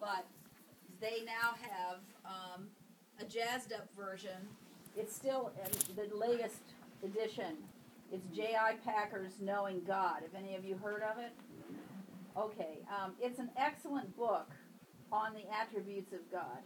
but they now have a jazzed up version. It's still the latest edition. It's J.I. Packer's Knowing God. Have any of you heard of it? Okay. It's an excellent book on the attributes of God.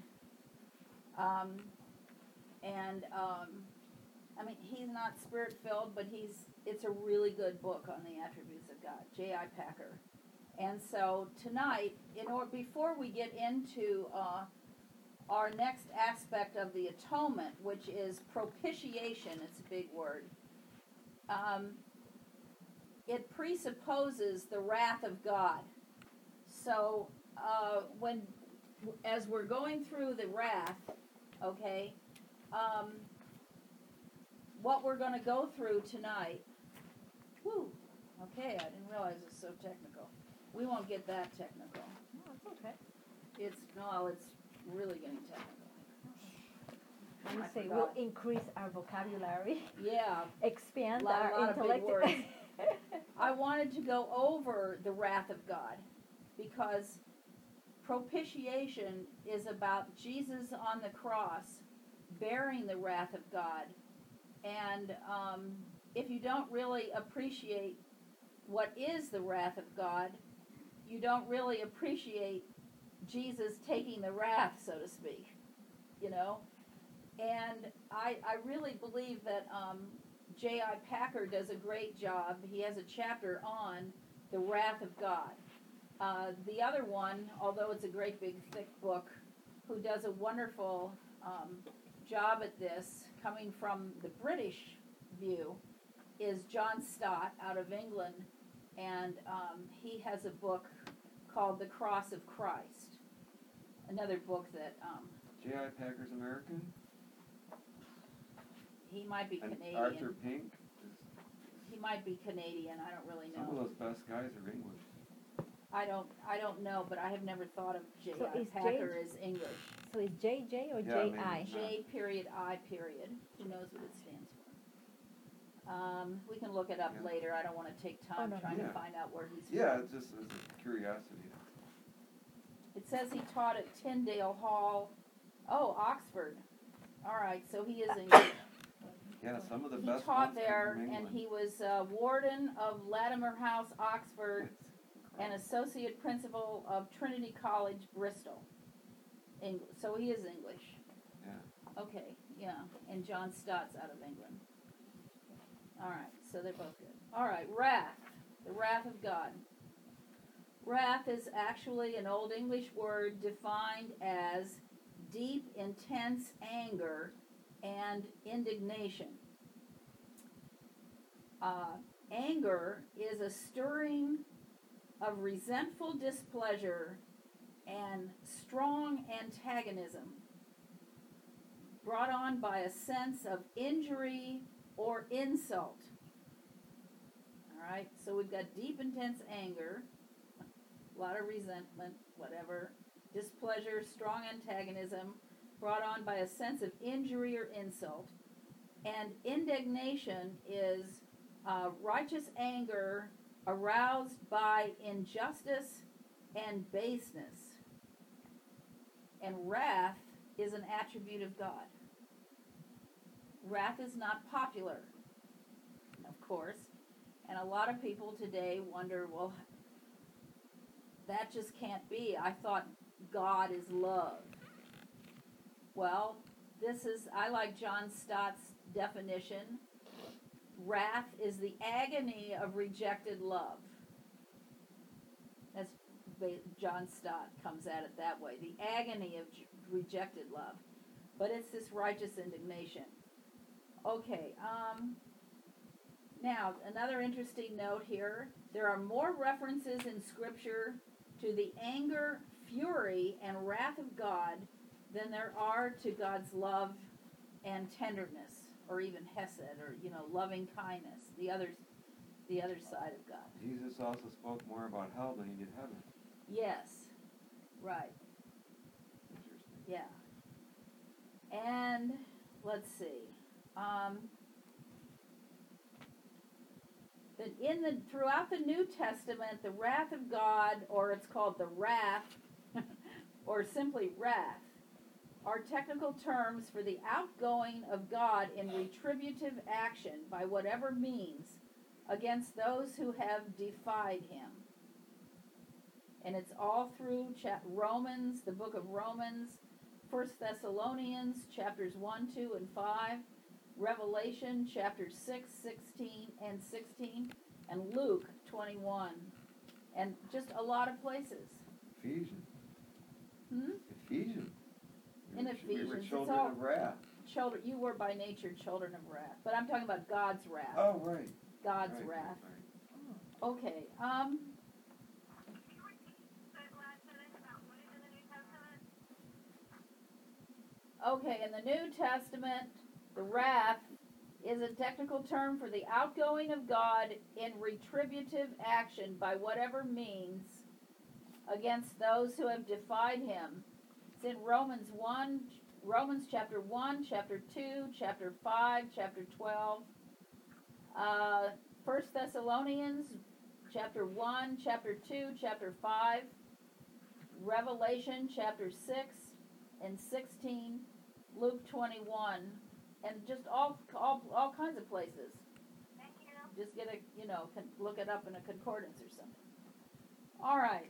I mean, he's not spirit-filled, but it's a really good book on the attributes of God, J.I. Packer. And so tonight, before we get into our next aspect of the atonement, which is propitiation, it's a big word, it presupposes the wrath of God. So as we're going through the wrath, okay, what we're going to go through tonight, okay, I didn't realize it's so technical. We won't get that technical. No, it's okay. It's really getting technical. I would say we'll increase our vocabulary. Yeah. Expand our intellect. Of big words. I wanted to go over the wrath of God because propitiation is about Jesus on the cross bearing the wrath of God. And if you don't really appreciate what is the wrath of God, you don't really appreciate Jesus taking the wrath, so to speak, you know. And I really believe that J.I. Packer does a great job. He has a chapter on the wrath of God. The other one, although it's a great big thick book, who does a wonderful job at this, coming from the British view, is John Stott out of England, and he has a book called The Cross of Christ. Another book that J.I. Packer's American. He might be and Canadian. Arthur Pink. He might be Canadian. I don't really know. Some of those best guys are English. I don't know, but I have never thought of J.I. So is Packer as English. So is J.J. or Yeah, J.I.? J.I. Who knows what it stands for? We can look it up later. I don't want to take time trying to find out where he's from. Yeah, it's just as a curiosity. It says he taught at Tyndale Hall. Oh, Oxford. All right, so he is English. Yeah, some of the He best taught ones there, come from and England. he was warden of Latimer House, Oxford, and associate principal of Trinity College, Bristol. So he is English. Yeah. Okay, yeah, and John Stott's out of England. All right, so they're both good. All right, wrath, the wrath of God. Wrath is actually an Old English word defined as deep, intense anger and indignation. Anger is a stirring of resentful displeasure and strong antagonism brought on by a sense of injury or insult. All right, so we've got deep, intense anger, a lot of resentment, whatever, displeasure, strong antagonism, brought on by a sense of injury or insult. And indignation is righteous anger aroused by injustice and baseness. And wrath is an attribute of God. Wrath is not popular, of course. And a lot of people today wonder, well, that just can't be. I thought God is love. Well, I like John Stott's definition. Wrath is the agony of rejected love. That's John Stott comes at it that way. The agony of rejected love. But it's this righteous indignation. Okay, now another interesting note here. There are more references in Scripture to the anger, fury, and wrath of God than there are to God's love and tenderness, or even hesed, or loving kindness. The other side of God. Jesus also spoke more about hell than he did heaven. Yes, right. Interesting. Yeah. And let's see. Throughout the New Testament, the wrath of God, or it's called the wrath, or simply wrath, are technical terms for the outgoing of God in retributive action by whatever means against those who have defied him. And it's all through Romans, the book of Romans, 1 Thessalonians, chapters 1, 2, and 5, Revelation, chapters 6, 16, and 16, and Luke 21, and just a lot of places. Ephesians. Hmm? Ephesians. In We were Ephesians, it's children all of wrath. children. You were by nature children of wrath, but I'm talking about God's wrath. Oh, right. God's Right, wrath. right. Okay. Okay, in the New Testament, the wrath is a technical term for the outgoing of God in retributive action by whatever means against those who have defied him. It's in Romans chapter 1, chapter 2, chapter 5, chapter 12. 1 Thessalonians chapter 1, chapter 2, chapter 5. Revelation chapter 6 and 16. Luke 21. And just all kinds of places. Just get look it up in a concordance or something. All right.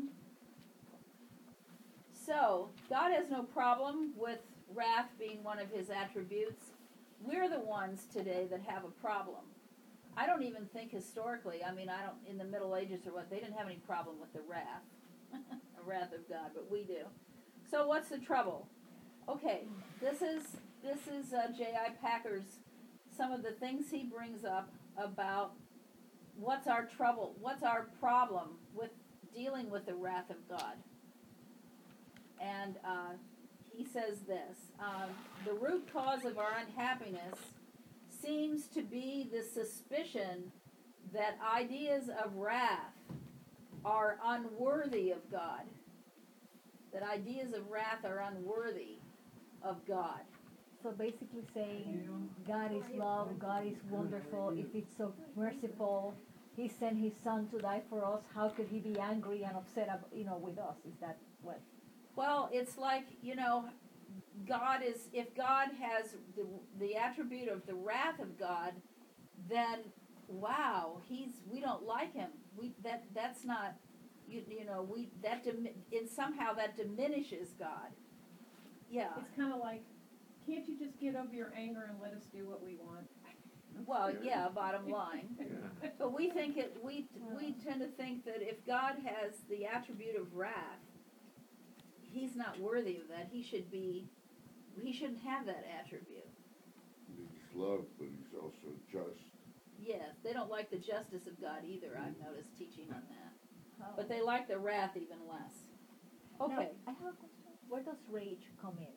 So, God has no problem with wrath being one of his attributes. We're the ones today that have a problem. I don't even think historically, in the Middle Ages or what, they didn't have any problem with the wrath. The wrath of God, but we do. So what's the trouble? Okay, this is J.I. Packer's, some of the things he brings up about what's our trouble, what's our problem with dealing with the wrath of God. And he says this, the root cause of our unhappiness seems to be the suspicion that ideas of wrath are unworthy of God. That ideas of wrath are unworthy of God. So basically saying God is love, God is wonderful, if it's so merciful, he sent his son to die for us, how could he be angry and upset with us? Is that what? Well, it's like, God is, if God has the attribute of the wrath of God, then wow, we don't like him. That's not, somehow that diminishes God. Yeah. It's kind of like, can't you just get over your anger and let us do what we want? Well, yeah, bottom line. Yeah. But we tend to think that if God has the attribute of wrath, he's not worthy of that. He shouldn't have that attribute. He's love, but he's also just. Yes, they don't like the justice of God either, I've noticed teaching on that. Oh. But they like the wrath even less. Okay. Now, I have a question. Where does rage come in?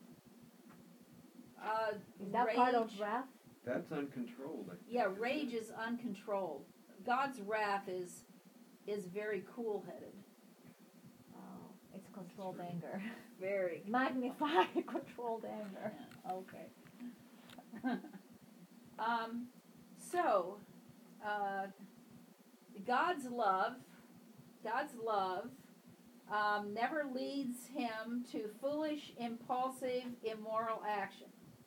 Is that rage, part of wrath? That's uncontrolled. I think. Yeah, rage is uncontrolled. God's wrath is very cool-headed. Oh, it's controlled anger. Very. Magnified controlled anger. Yeah. Okay. God's love never leads him to foolish, impulsive, immoral action.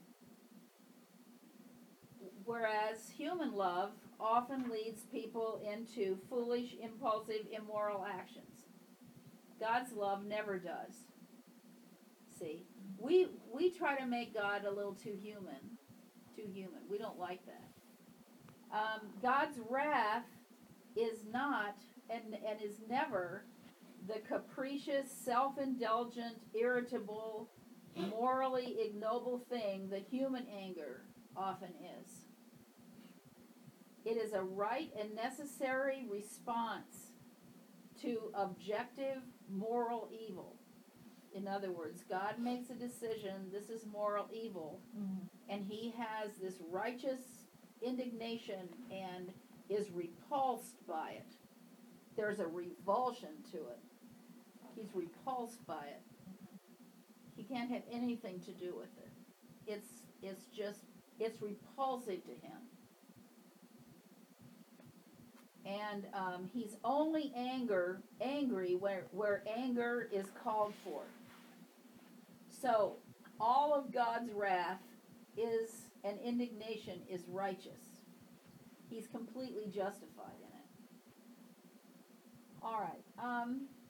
Whereas human love often leads people into foolish, impulsive, immoral actions. God's love never does. See, we try to make God a little too human. We don't like that. God's wrath is not and is never the capricious, self-indulgent, irritable, morally ignoble thing that human anger often is. It is a right and necessary response to objective moral evil. In other words, God makes a decision, this is moral evil, and he has this righteous indignation and is repulsed by it. There's a revulsion to it. He's repulsed by it. He can't have anything to do with it. It's repulsive to him. And he's only angry where anger is called for. So all of God's wrath is and indignation is righteous. He's completely justified in it. All right.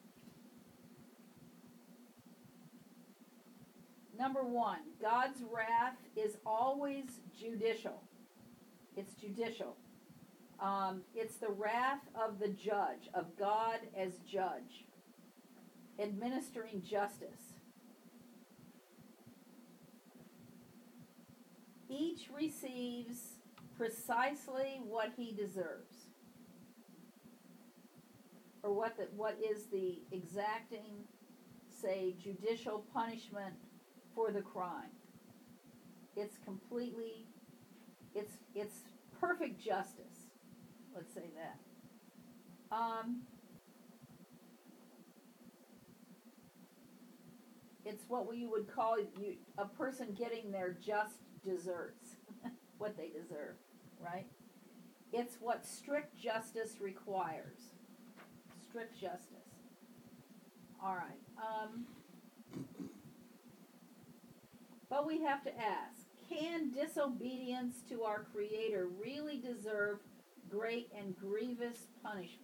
Number one, God's wrath is always judicial. It's judicial. It's the wrath of the judge, of God as judge, administering justice. Each receives precisely what he deserves, or what is the exacting, say, judicial punishment for the crime. It's completely, it's perfect justice. Let's say that. It's what we would call a person getting their just desserts, what they deserve, right? It's what strict justice requires. Strict justice. All right. But we have to ask, can disobedience to our Creator really deserve great and grievous punishment?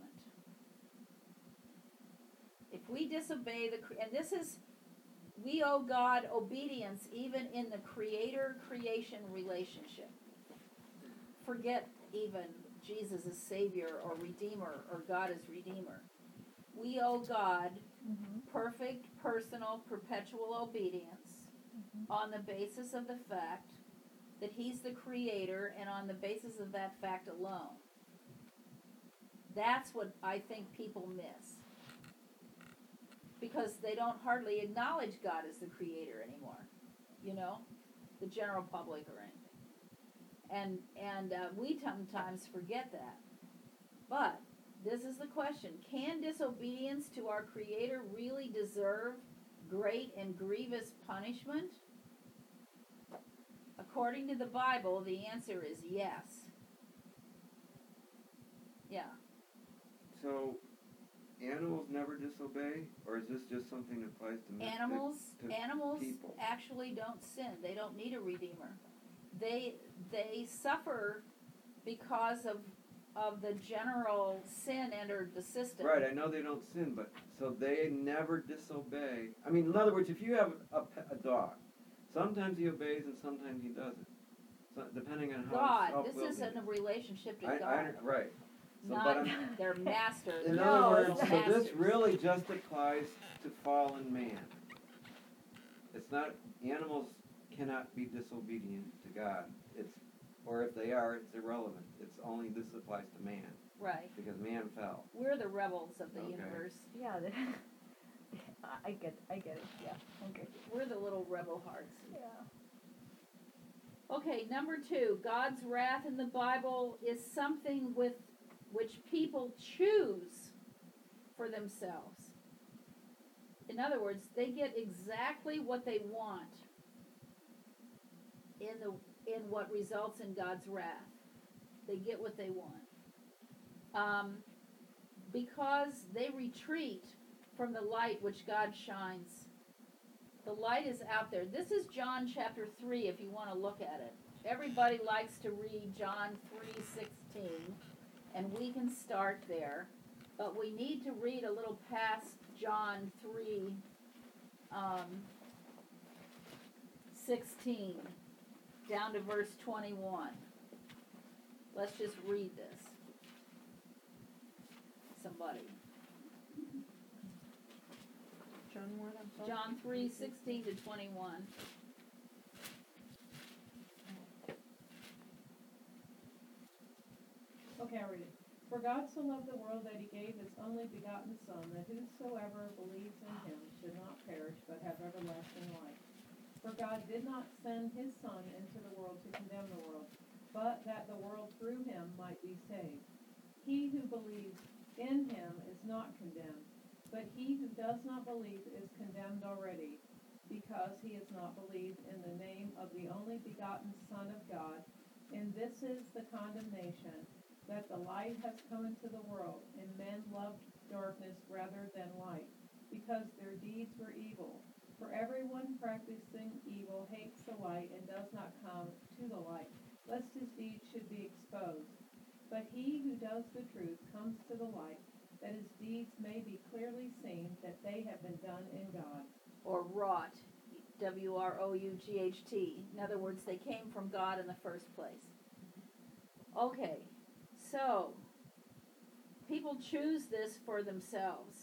If we disobey and this is, we owe God obedience even in the Creator-creation relationship. Forget even Jesus as Savior or Redeemer or God as Redeemer. We owe God perfect, personal, perpetual obedience on the basis of the fact that He's the Creator and on the basis of that fact alone. That's what I think people miss. Because they don't hardly acknowledge God as the Creator anymore, you know, the general public or anything. And we sometimes forget that. But this is the question. Can disobedience to our Creator really deserve great and grievous punishment? According to the Bible, the answer is yes. Yeah. So, animals never disobey, or is this just something that applies to Animals people? actually don't sin. They don't need a redeemer. They suffer because of the general sin entered the system. Right, I know they don't sin, but so they never disobey. I mean, in other words, if you have a dog, sometimes he obeys and sometimes he doesn't. So, depending on how God, self-willed this he isn't a relationship to I, God. right. So, Not their masters. in No, other words, it's so masters. this really just applies to fallen man. It's not, animals cannot be disobedient to God. Or if they are, it's irrelevant. It's only this applies to man, Right. because man fell. We're the rebels of the Okay. universe. Yeah, I get it. Yeah, okay. We're the little rebel hearts. Yeah. Okay, number 2, God's wrath in the Bible is something with which people choose for themselves. In other words, they get exactly what they want in what results in God's wrath. They get what they want. Because they retreat from the light which God shines. The light is out there. This is John chapter 3 if you want to look at it. Everybody likes to read John 3:16, and we can start there. But we need to read a little past John 3:16 down to verse 21. Let's just read this. Somebody. John 3:16 to 21. Okay, I'll read it. For God so loved the world that He gave His only begotten Son, that whosoever believes in Him should not perish, but have everlasting life. For God did not send His Son into the world to condemn the world, but that the world through Him might be saved. He who believes in Him is not condemned, but he who does not believe is condemned already, because he has not believed in the name of the only begotten Son of God. And this is the condemnation, that the light has come into the world, and men loved darkness rather than light, because their deeds were evil. For everyone practicing evil hates the light and does not come to the light, lest his deeds should be exposed. But he who does the truth comes to the light, that his deeds may be clearly seen that they have been done in God. Or wrought, W-R-O-U-G-H-T. In other words, they came from God in the first place. Okay, so people choose this for themselves.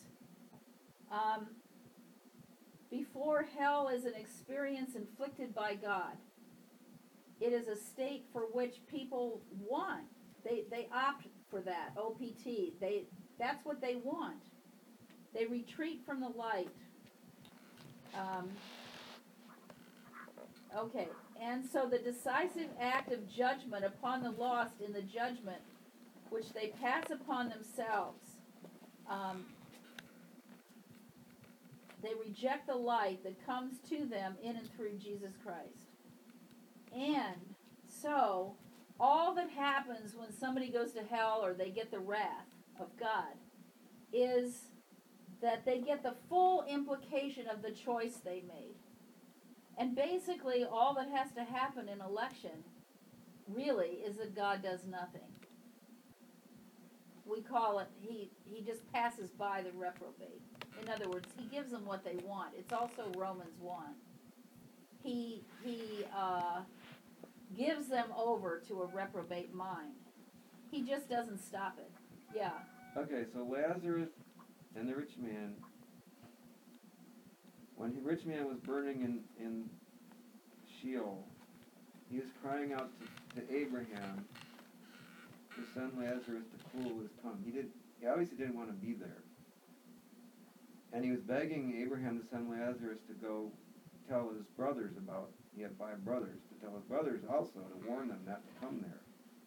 Before hell is an experience inflicted by God. It is a state for which people want. They opt for that, OPT. That's what they want. They retreat from the light. Okay, and so the decisive act of judgment upon the lost in the judgment which they pass upon themselves, they reject the light that comes to them in and through Jesus Christ. And so, all that happens when somebody goes to hell or they get the wrath of God is that they get the full implication of the choice they made. And basically, all that has to happen in election, really, is that God does nothing. We call it, he just passes by the reprobate. In other words, he gives them what they want. It's also Romans 1. He gives them over to a reprobate mind. He just doesn't stop it. Yeah. Okay, so Lazarus and the rich man, when the rich man was burning in Sheol, he was crying out to Abraham to send Lazarus to cool his tongue. He obviously didn't want to be there. And he was begging Abraham to send Lazarus to go tell his brothers about, he had 5 brothers, to tell his brothers also, to warn them not to come there.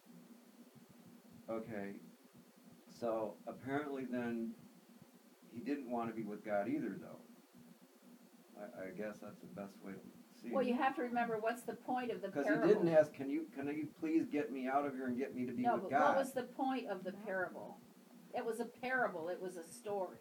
Okay, so apparently then, he didn't want to be with God either, though. I guess that's the best way to see Well, it. you have to remember what's the point of the Because parable. he didn't ask, can you please get me out of here and get me to be No, with but God? what was the point of the parable? It was a parable. It was a story.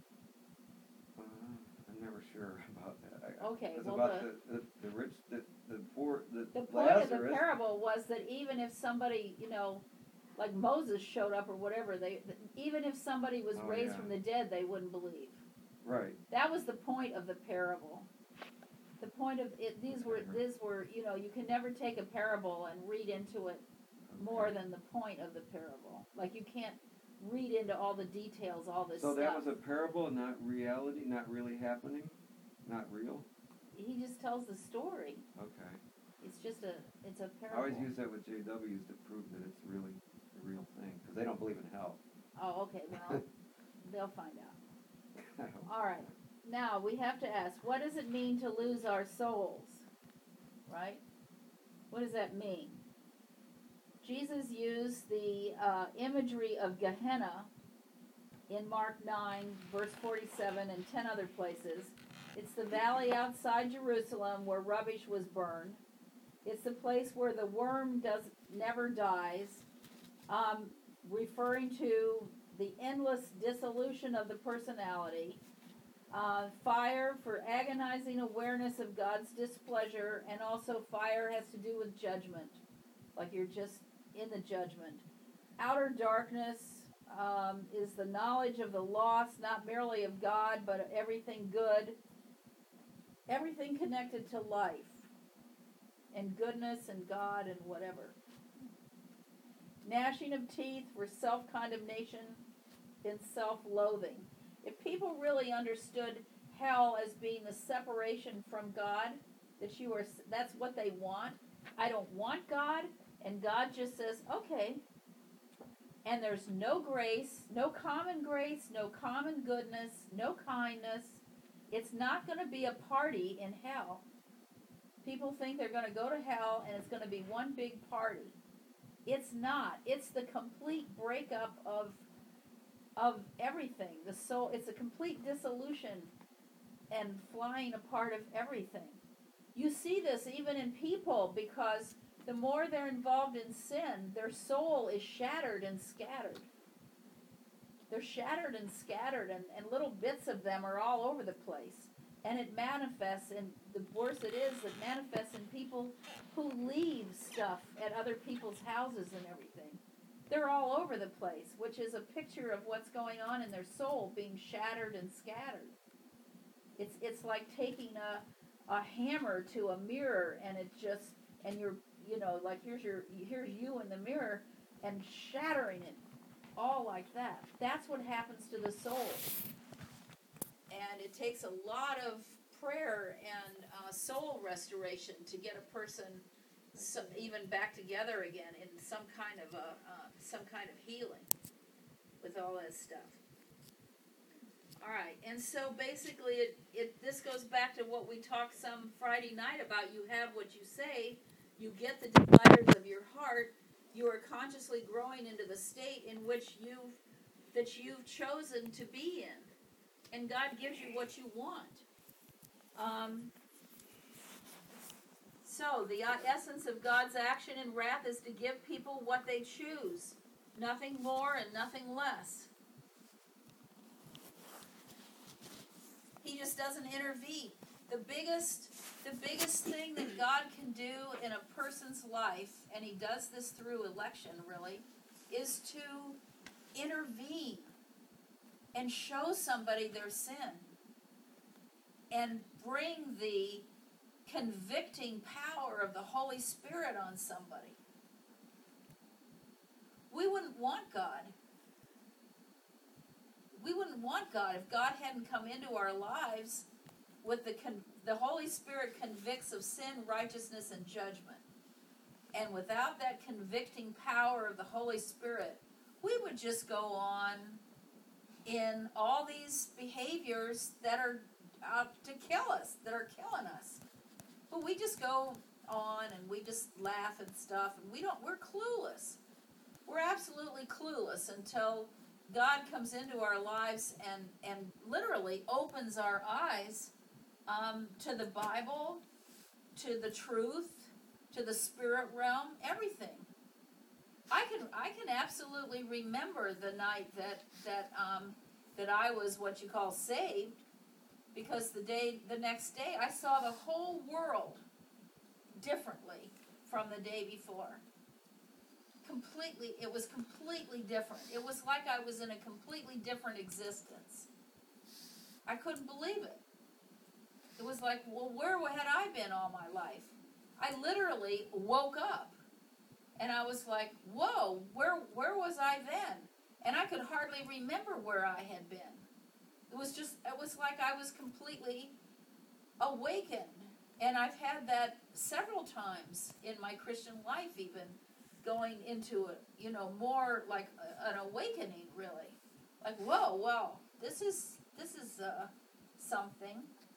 I'm never sure about that. Okay, It's well, about the rich, the poor, the point Lazarus. of the parable was that even if somebody, like Moses showed up or whatever, even if somebody was Oh, raised yeah. from the dead, they wouldn't believe. Right. That was the point of the parable. The point of it, these were, you can never take a parable and read into it more than the point of the parable. Like you can't read into all the details, all this So stuff. that was a parable, not reality, not really happening, not real. He just tells the story. Okay. It's a I parable. always use that with JWs to prove that it's really a real thing because they don't believe in hell. Oh, okay. Well, they'll find out. All right. Now, we have to ask, what does it mean to lose our souls? Right? What does that mean? Jesus used the imagery of Gehenna in Mark 9, verse 47, and 10 other places. It's the valley outside Jerusalem where rubbish was burned. It's the place where the worm never dies, referring to the endless dissolution of the personality. Fire for agonizing awareness of God's displeasure, and also fire has to do with judgment, like you're just in the judgment. Outer darkness is the knowledge of the loss, not merely of God, but of everything good, everything connected to life, and goodness and God and whatever. Gnashing of teeth for self-condemnation and self-loathing. If people really understood hell as being the separation from God, that's what they want. I don't want God, and God just says, okay. And there's no grace, no common grace, no common goodness, no kindness. It's not going to be a party in hell. People think they're going to go to hell and it's going to be one big party. It's not. It's the complete breakup of everything. The soul, it's a complete dissolution and flying apart of everything. You see this even in people, because the more they're involved in sin, their soul is shattered and scattered. They're shattered and scattered, and little bits of them are all over the place. And it manifests, and the worse it is, it manifests in people who leave stuff at other people's houses and everything. They're all over the place, which is a picture of what's going on in their soul being shattered and scattered. It's like taking a hammer to a mirror, and it just, and you're, like here's you in the mirror, and shattering it all like that. That's what happens to the soul. And it takes a lot of prayer and soul restoration to get a person even back together again in some kind of healing with all that stuff. All right, and so basically, this goes back to what we talked some Friday night about. You have what you say, you get the desires of your heart. You are consciously growing into the state in which you've chosen to be in. And God gives you what you want. So, the essence of God's action in wrath is to give people what they choose. Nothing more and nothing less. He just doesn't intervene. The biggest thing that God can do in a person's life, and he does this through election, really, is to intervene and show somebody their sin and bring the convicting power of the Holy Spirit on somebody. We wouldn't want God. We wouldn't want God if God hadn't come into our lives with the Holy Spirit convicts of sin, righteousness, and judgment. And without that convicting power of the Holy Spirit, we would just go on in all these behaviors that are out to kill us, that are killing us. But we just go on and we just laugh and stuff, and we're clueless. We're absolutely clueless until God comes into our lives and literally opens our eyes to the Bible, to the truth, to the spirit realm, everything. I can absolutely remember the night that I was what you call saved, because the next day I saw the whole world differently from the day before. It was completely different. It was like I was in a completely different existence. I couldn't believe it. It was like, well, where had I been all my life? I literally woke up, and I was like, whoa, where was I then? And I could hardly remember where I had been. It was like I was completely awakened. And I've had that several times in my Christian life, even going into it, more like an awakening, really. Like, whoa, well, this is something,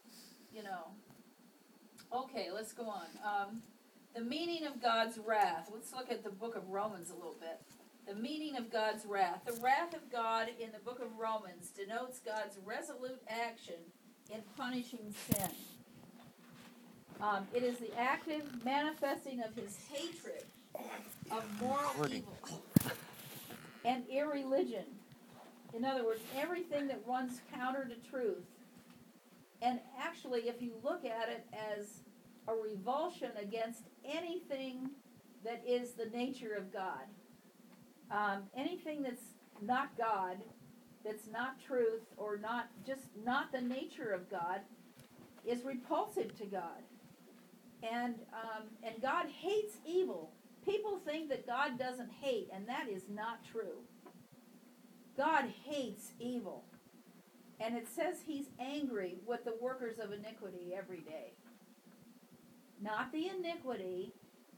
Okay, let's go on. The meaning of God's wrath. Let's look at the book of Romans a little bit. The meaning of God's wrath. The wrath of God in the book of Romans denotes God's resolute action in punishing sin. It is the active manifesting of his hatred of moral evil and irreligion. In other words, everything that runs counter to truth. And actually, if you look at it as a revulsion against anything that is the nature of God, anything that's not God, that's not truth, or not the nature of God, is repulsive to God. And God hates evil. People think that God doesn't hate, and that is not true. God hates evil. And it says he's angry with the workers of iniquity every day. Not the iniquity.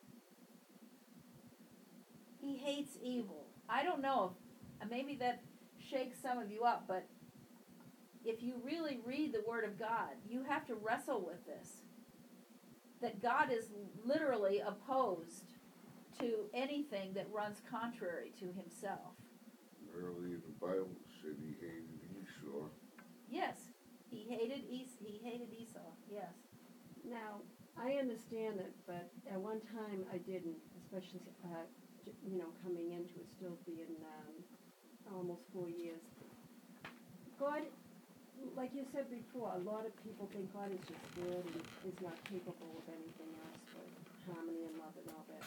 He hates evil. I don't know if maybe that shakes some of you up, but if you really read the Word of God, you have to wrestle with this. That God is literally opposed to anything that runs contrary to himself. Earlier the Bible said he hated Esau. Yes, he hated Esau. Yes. Now, I understand it, but at one time I didn't, especially, coming into it, still being almost 4 years. God like you said before, a lot of people think God is just good and is not capable of anything else but harmony and love and all that.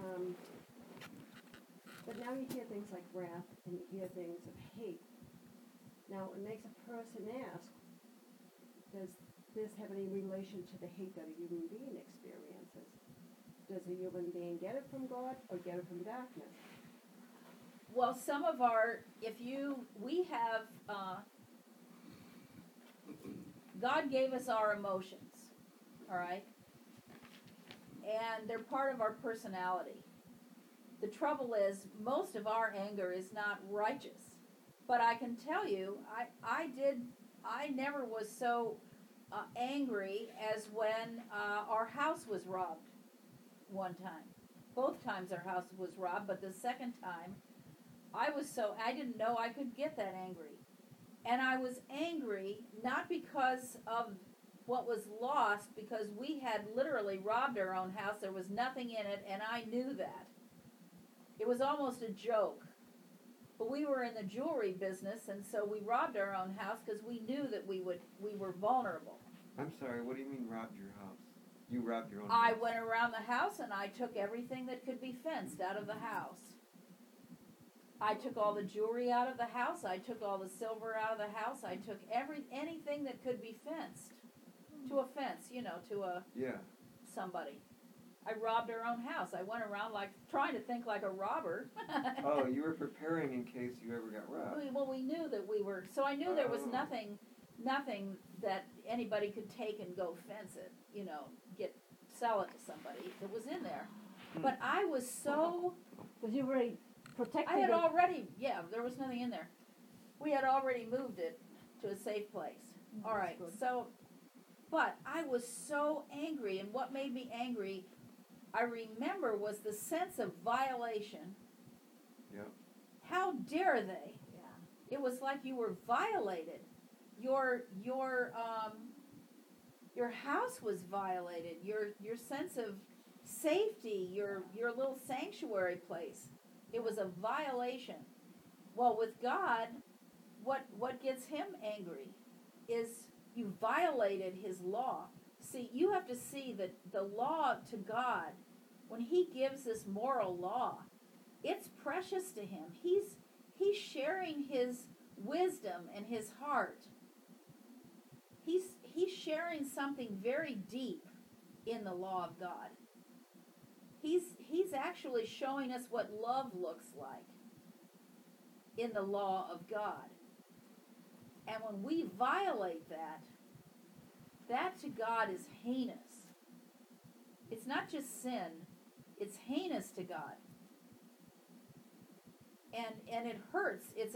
But now you hear things like wrath and you hear things of hate. Now it makes a person ask, does this have any relation to the hate that a human being experiences? Does a human being get it from God or get it from darkness? Well, some of our, we have, God gave us our emotions, all right? And they're part of our personality. The trouble is, most of our anger is not righteous. But I can tell you, I never was so angry as when our house was robbed one time. Both times our house was robbed, but the second time, I didn't know I could get that angry. And I was angry not because of what was lost, because we had literally robbed our own house. There was nothing in it, and I knew that. It was almost a joke. But we were in the jewelry business, and so we robbed our own house because we knew that we were vulnerable. I'm sorry, what do you mean robbed your house? You robbed your own I house? went around the house and I took everything that could be fenced out of the house. I took all the jewelry out of the house. I took all the silver out of the house. I took anything that could be fenced to a fence, to a Yeah. somebody. I robbed our own house. I went around trying to think like a robber. Oh, you were preparing in case you ever got robbed. Well, we knew that we were, so I knew there was Oh. nothing that anybody could take and go fence it, sell it to somebody that was in there. But I was so, Because you already protected I had it. already, there was nothing in there. We had already moved it to a safe place. All right, That's good. so, but I was so angry, and what made me angry, I remember, was the sense of violation. Yep. How dare they? Yeah. It was like you were violated. Your house was violated. Your sense of safety, your little sanctuary place. It was a violation. Well, with God, what gets him angry is you violated his law. See, you have to see that the law to God, when he gives this moral law, it's precious to him. He's sharing his wisdom and his heart. He's sharing something very deep in the law of God. He's actually showing us what love looks like in the law of God. And when we violate that to God is heinous. It's not just sin, it's heinous to God. And it hurts. It's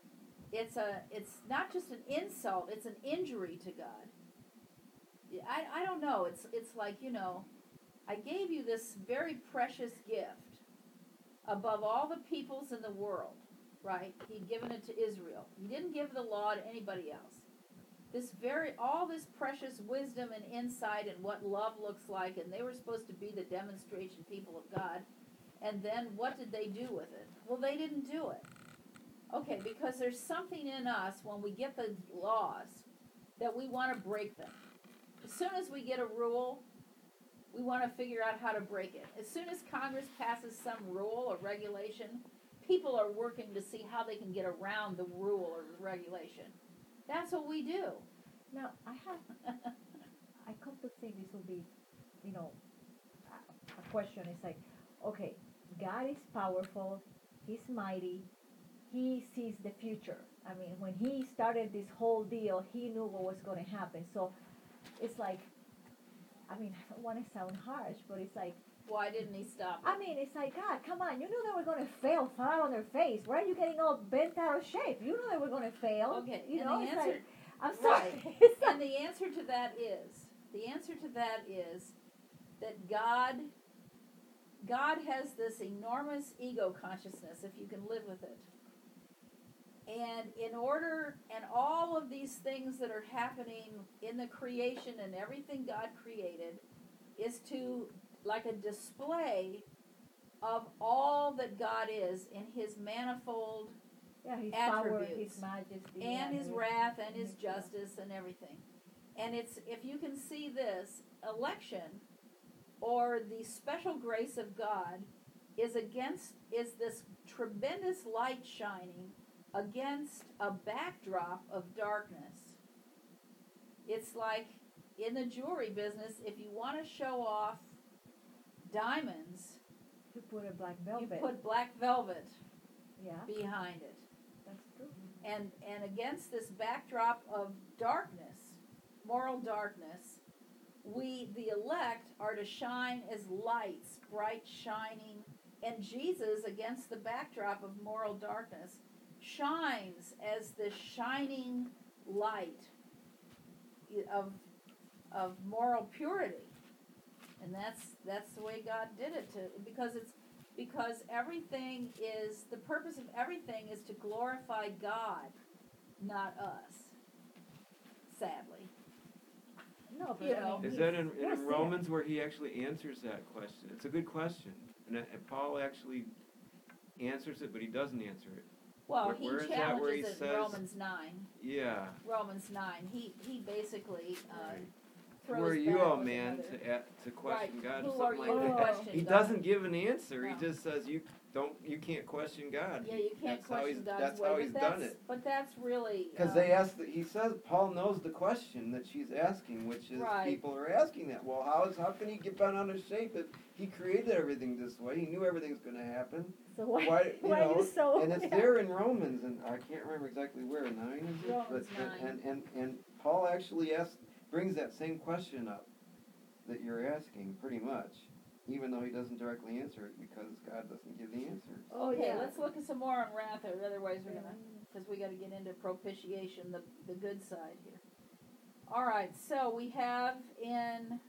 not just an insult, it's an injury to God. I don't know. It's like, I gave you this very precious gift above all the peoples in the world, right? He'd given it to Israel. He didn't give the law to anybody else. All this precious wisdom and insight and what love looks like, and they were supposed to be the demonstration people of God. And then what did they do with it? Well, they didn't do it. Okay, because there's something in us when we get the laws that we want to break them. As soon as we get a rule, we want to figure out how to break it. As soon as Congress passes some rule or regulation, people are working to see how they can get around the rule or the regulation. That's what we do. Now, I come to think this will be, a question. It's like, okay, God is powerful, he's mighty, he sees the future. I mean, when he started this whole deal, he knew what was going to happen. So it's like, I don't want to sound harsh, but it's like, Why didn't he stop it? it's like, God, come on, you knew they were going to fail flat on their face. Why are you getting all bent out of shape? You knew they were going to fail. Okay, You and know, the it's answer, like, I'm sorry. right. It's like, And the answer to that is that God has this enormous ego consciousness, if you can live with it. And all of these things that are happening in the creation and everything God created is to, like a display of all that God is in his manifold Yeah, his power, attributes. his majesty, And his wrath and his yeah. justice and everything. And it's, if you can see this, election or the special grace of God is this tremendous light shining against a backdrop of darkness. It's like in the jewelry business, if you want to show off diamonds, You put a black you velvet. put black velvet Yeah, behind it. that's true. And against this backdrop of darkness, moral darkness, we, the elect, are to shine as lights, bright, shining. And Jesus, against the backdrop of moral darkness, shines as the shining light of moral purity. And that's the way God did it, because everything is, the purpose of everything is to glorify God, not us. Sadly. No, but You I know. mean, Is that in we're Romans sinners. where he actually answers that question? It's a good question. And Paul actually answers it, but he doesn't answer it. Well, Where- he where is that where he challenges it in says- Romans 9. Yeah. Romans 9. He basically Right. throws Who are you, back oh with man, another- to question Right. God Who or are something you like to that? question He God? doesn't give an answer. No. He just says you can't question God. Yeah, you can't That's how question he's- God's that's way. how but he's that's, done it. But that's really Because he says Paul knows the question that she's asking, which is Right. people are asking that. Well, how can he get bent out of shape if he created everything this way? He knew everything's going to happen. So why, Why, why are you so? and it's yeah. there in Romans, and I can't remember exactly where, 9 is it? Romans But, 9. And Paul actually brings that same question up that you're asking, pretty much, even though he doesn't directly answer it because God doesn't give the answer. Oh, Okay, yeah. let's look at some more on wrath, or otherwise we're gonna, because we got to get into propitiation, the good side here. All right, so we have in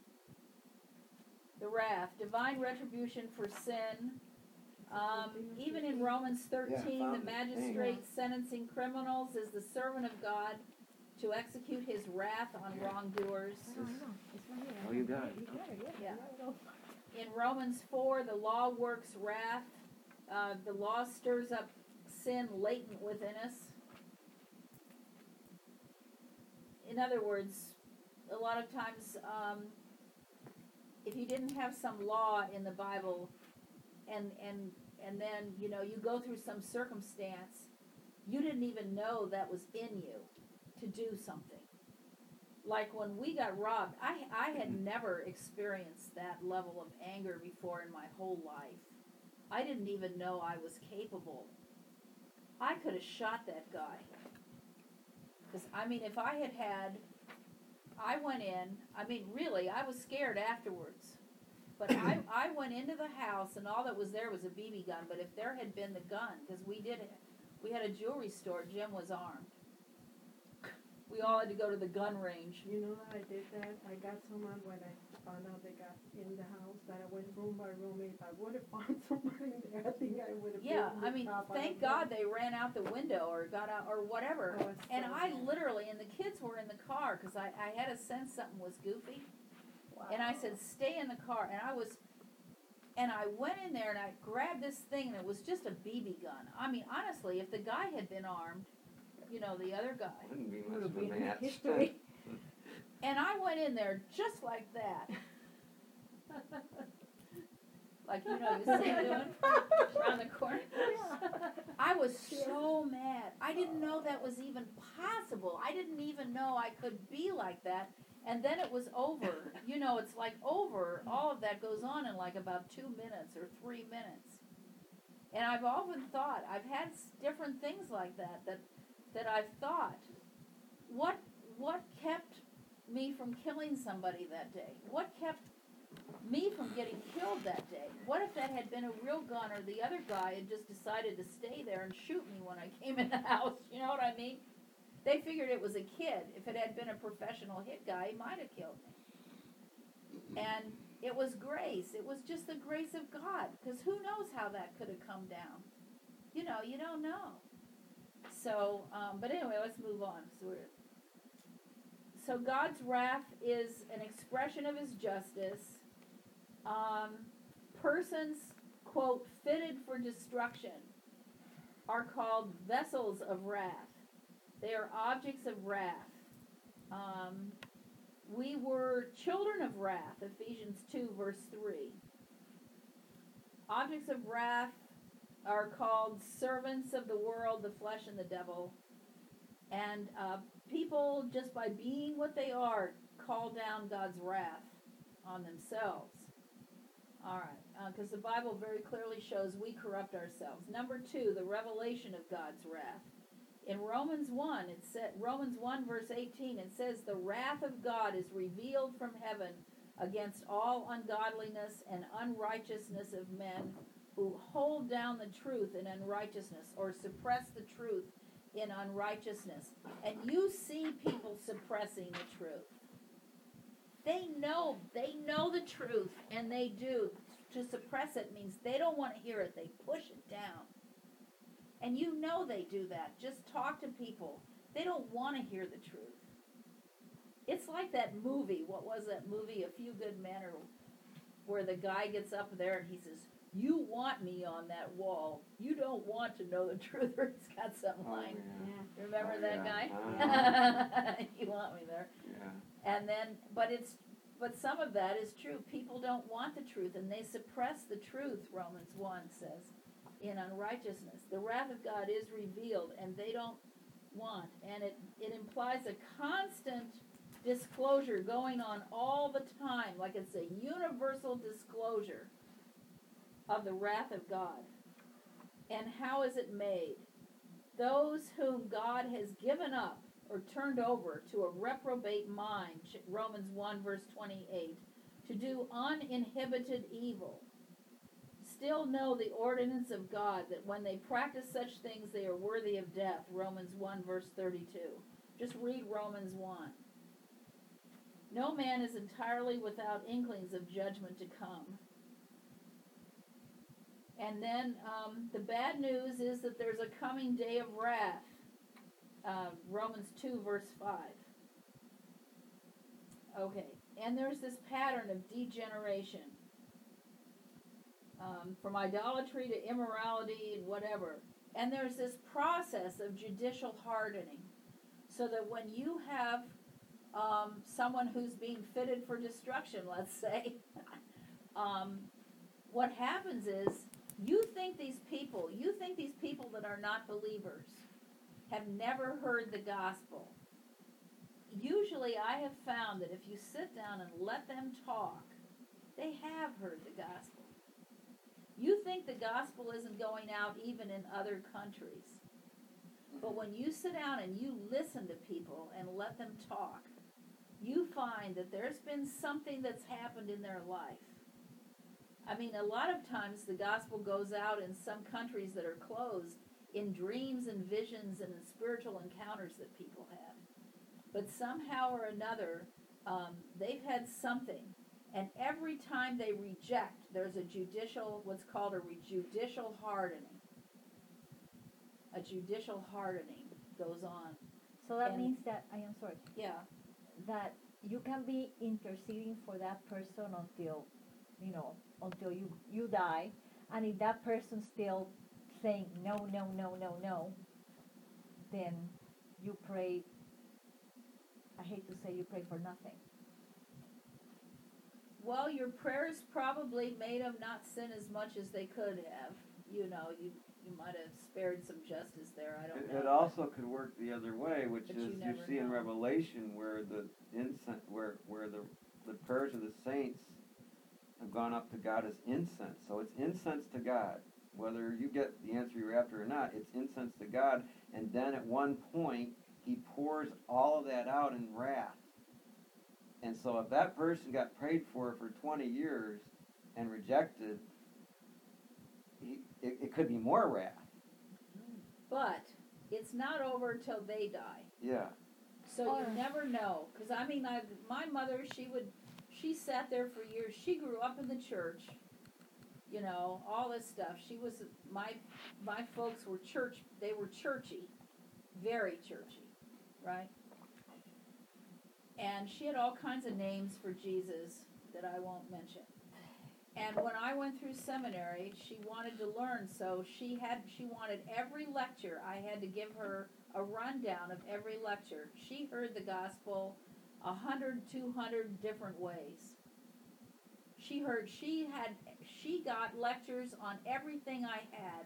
the wrath, divine retribution for sin. Even in Romans 13, found the it. magistrate sentencing criminals is the servant of God to execute his wrath on wrongdoers. I know. It's right here. Oh, you got it. You got it, Yeah. You got it. In Romans 4, the law works wrath. The law stirs up sin latent within us. In other words, a lot of times, if you didn't have some law in the Bible, and then you go through some circumstance, you didn't even know that was in you to do something. Like when we got robbed, I had never experienced that level of anger before in my whole life. I didn't even know I was capable. I could have shot that guy. Because, if I I went in, really, I was scared afterwards. But I went into the house, and all that was there was a BB gun. But if there had been the gun, because we had a jewelry store, Jim was armed. We all had to go to the gun range. You know that I did that? I got someone when I found out they got in the house that I went room by room. If I would have found somebody there, I think I would have Yeah, beaten the top out thank of them. God they ran out the window or got out or whatever. Oh, it's And so I bad. literally, and the kids were in the car because I had a sense something was goofy. And I said, stay in the car. And I went in there and I grabbed this thing and it was just a BB gun. Honestly, if the guy had been armed, the other guy. Wouldn't be Would much have of a been match. history. And I went in there just like that. Like, you see him doing around the corner. I was so mad. I didn't know that was even possible. I didn't even know I could be like that. And then it was over. It's like over. All of that goes on in like about 2 minutes or 3 minutes. And I've often thought, I've had different things like that I've thought, what kept me from killing somebody that day? What kept me from getting killed that day? What if that had been a real gun or the other guy had just decided to stay there and shoot me when I came in the house? You know what I mean? They figured it was a kid. If it had been a professional hit guy, he might have killed me. And it was grace. It was just the grace of God. Because who knows how that could have come down? You don't know. So, but anyway, let's move on. So God's wrath is an expression of his justice. Persons, quote, fitted for destruction. are called vessels of wrath. They are objects of wrath. We were children of wrath, Ephesians 2, verse 3. Objects of wrath are called servants of the world, the flesh, and the devil. And people, just by being what they are, call down God's wrath on themselves. All right, because the Bible very clearly shows we corrupt ourselves. Number 2, the revelation of God's wrath. In Romans 1, Romans 1 verse 18, it says, "The wrath of God is revealed from heaven against all ungodliness and unrighteousness of men who hold down the truth in unrighteousness, or suppress the truth in unrighteousness." And you see people suppressing the truth. They know the truth, and they do. To suppress it means they don't want to hear it. They push it down. And you know they do that. Just talk to people. They don't want to hear the truth. It's like that movie. What was that movie? A Few Good Men, or where the guy gets up there and he says, "You want me on that wall. You don't want to know the truth." Or he's got some line. Yeah. Remember Oh, that yeah. guy? You want me there. Yeah. And then, but some of that is true. People don't want the truth, and they suppress the truth, Romans 1 says, in unrighteousness. The wrath of God is revealed, and they don't want. And it implies a constant disclosure going on all the time, like it's a universal disclosure of the wrath of God. And how is it made? Those whom God has given up or turned over to a reprobate mind, Romans 1 verse 28, to do uninhibited evil, still know the ordinance of God, that when they practice such things they are worthy of death, Romans 1 verse 32. Just read Romans 1. No man is entirely without inklings of judgment to come. And then the bad news is that there's a coming day of wrath. Romans 2 verse 5. Okay, and there's this pattern of degeneration. From idolatry to immorality and whatever. And there's this process of judicial hardening. So that when you have someone who's being fitted for destruction, let's say, what happens is you think these people that are not believers have never heard the gospel. Usually I have found that if you sit down and let them talk, they have heard the gospel. You think the gospel isn't going out even in other countries. But when you sit down and you listen to people and let them talk, you find that there's been something that's happened in their life. I mean, a lot of times the gospel goes out in some countries that are closed in dreams and visions and in spiritual encounters that people have. But somehow or another, they've had something. And every time they reject, there's what's called a judicial hardening. A judicial hardening goes on. So that And- means that, I am sorry, Yeah. that you can be interceding for that person until you die, and if that person's still saying no, then you pray, I hate to say you pray for nothing. Well, your prayers probably made them not sin as much as they could have. You might have spared some justice there. I don't know. It also could work the other way, which But is you you never see in know. Revelation where the incense, where the prayers of the saints have gone up to God as incense. So it's incense to God. Whether you get the answer you're after or not, it's incense to God. And then at one point, He pours all of that out in wrath. And so if that person got prayed for 20 years and rejected, it could be more wrath. But it's not over till they die. Yeah. So Or- you never know. Because, I mean, my mother, she sat there for years. She grew up in the church. All this stuff. My folks were they were churchy. Very churchy. Right? And she had all kinds of names for Jesus that I won't mention. And when I went through seminary, she wanted to learn, so she wanted every lecture. I had to give her a rundown of every lecture. She heard the gospel 100, 200 different ways. She got lectures on everything I had.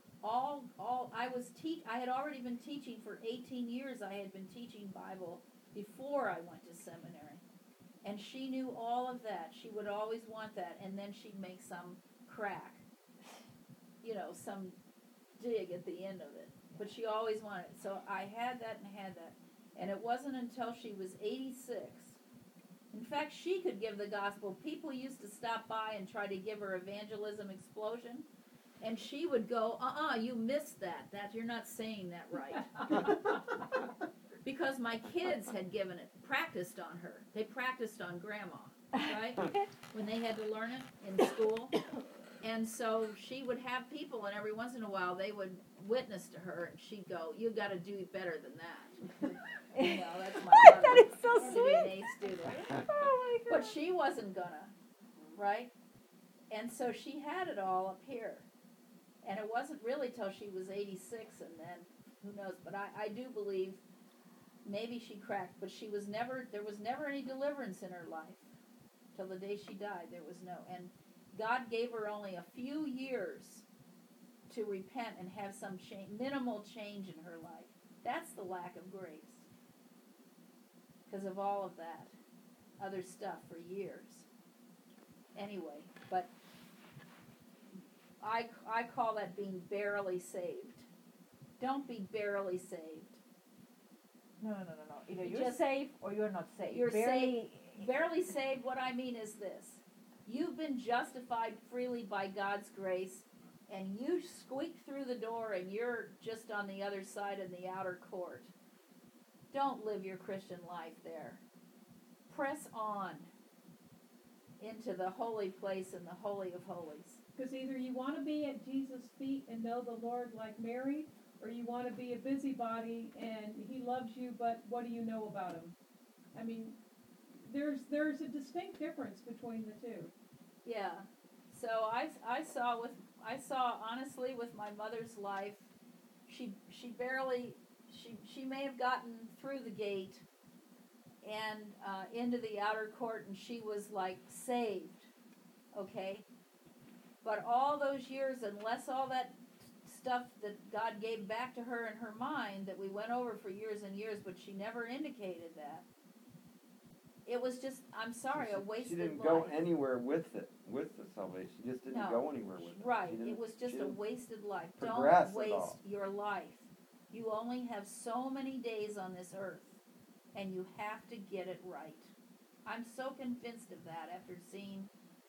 I had already been teaching for 18 years. I had been teaching Bible before I went to seminary. And she knew all of that. She would always want that. And then she'd make some crack, some dig at the end of it. But she always wanted it. So I had that. And it wasn't until she was 86. In fact, she could give the gospel. People used to stop by and try to give her evangelism explosion. And she would go, you missed that. You're not saying that right. Because my kids had practiced on her. They practiced on Grandma, right? When they had to learn it in school. And so she would have people, and every once in a while they would witness to her, and she'd go, "You've got to do better than that." That's my mother. That is so To be sweet. an A student. Oh my God. But she wasn't gonna, right? And so she had it all up here. And it wasn't really till she was 86, and then, who knows, but I do believe maybe she cracked, but there was never any deliverance in her life. Till the day she died, there was no. And God gave her only a few years to repent and have some minimal change in her life. That's the lack of grace. Because of all of that other stuff for years. Anyway, but I call that being barely saved. Don't be barely saved. No. Either you're Just- safe or you're not safe. You're Barely, Barely saved, what I mean is this. You've been justified freely by God's grace, and you squeak through the door and you're just on the other side in the outer court. Don't live your Christian life there. Press on into the holy place and the Holy of Holies. Because either you want to be at Jesus' feet and know the Lord like Mary, or you want to be a busybody and he loves you, but what do you know about him? I mean, there's a distinct difference between the two. Yeah. So I saw honestly with my mother's life, she may have gotten through the gate and into the outer court, and she was like saved, okay? But all those years, unless all that stuff that God gave back to her in her mind that we went over for years and years, but she never indicated that. It was just, I'm sorry, a wasted life. She didn't go anywhere with the salvation. She just didn't No. go anywhere with it. Right, She didn't- it was just she a didn't wasted life. progress Don't at waste all. your life. You only have so many days on this earth, and you have to get it right. I'm so convinced of that after seeing,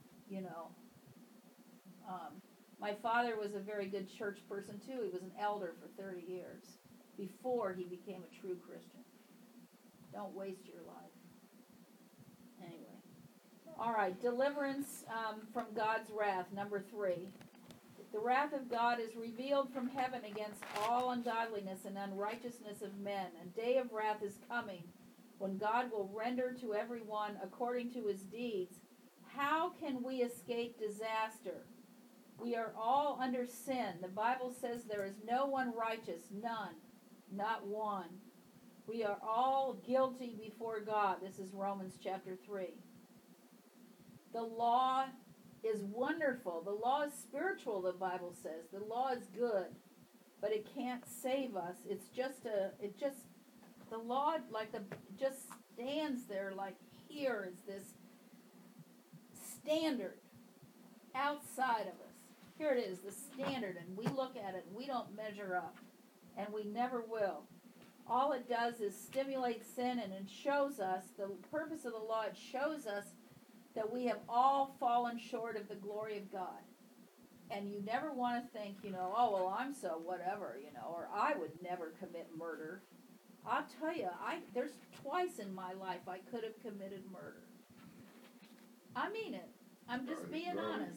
my father was a very good church person too. He was an elder for 30 years before he became a true Christian. Don't waste your life. Anyway. All right, deliverance from God's wrath, number 3. The wrath of God is revealed from heaven against all ungodliness and unrighteousness of men. A day of wrath is coming when God will render to everyone according to his deeds. How can we escape disaster? We are all under sin. The Bible says there is no one righteous, none, not one. We are all guilty before God. This is Romans chapter 3. The law is wonderful. The law is spiritual, the Bible says. The law is good, but it can't save us. It's just the law just stands there like here is this standard outside of us. Here it is, the standard, and we look at it and we don't measure up, and we never will. All it does is stimulate sin, and it shows us, the purpose of the law, it shows us that we have all fallen short of the glory of God. And you never want to think, oh, well, I'm so whatever, or I would never commit murder. I'll tell you, there's twice in my life I could have committed murder. I mean it. I'm just being honest.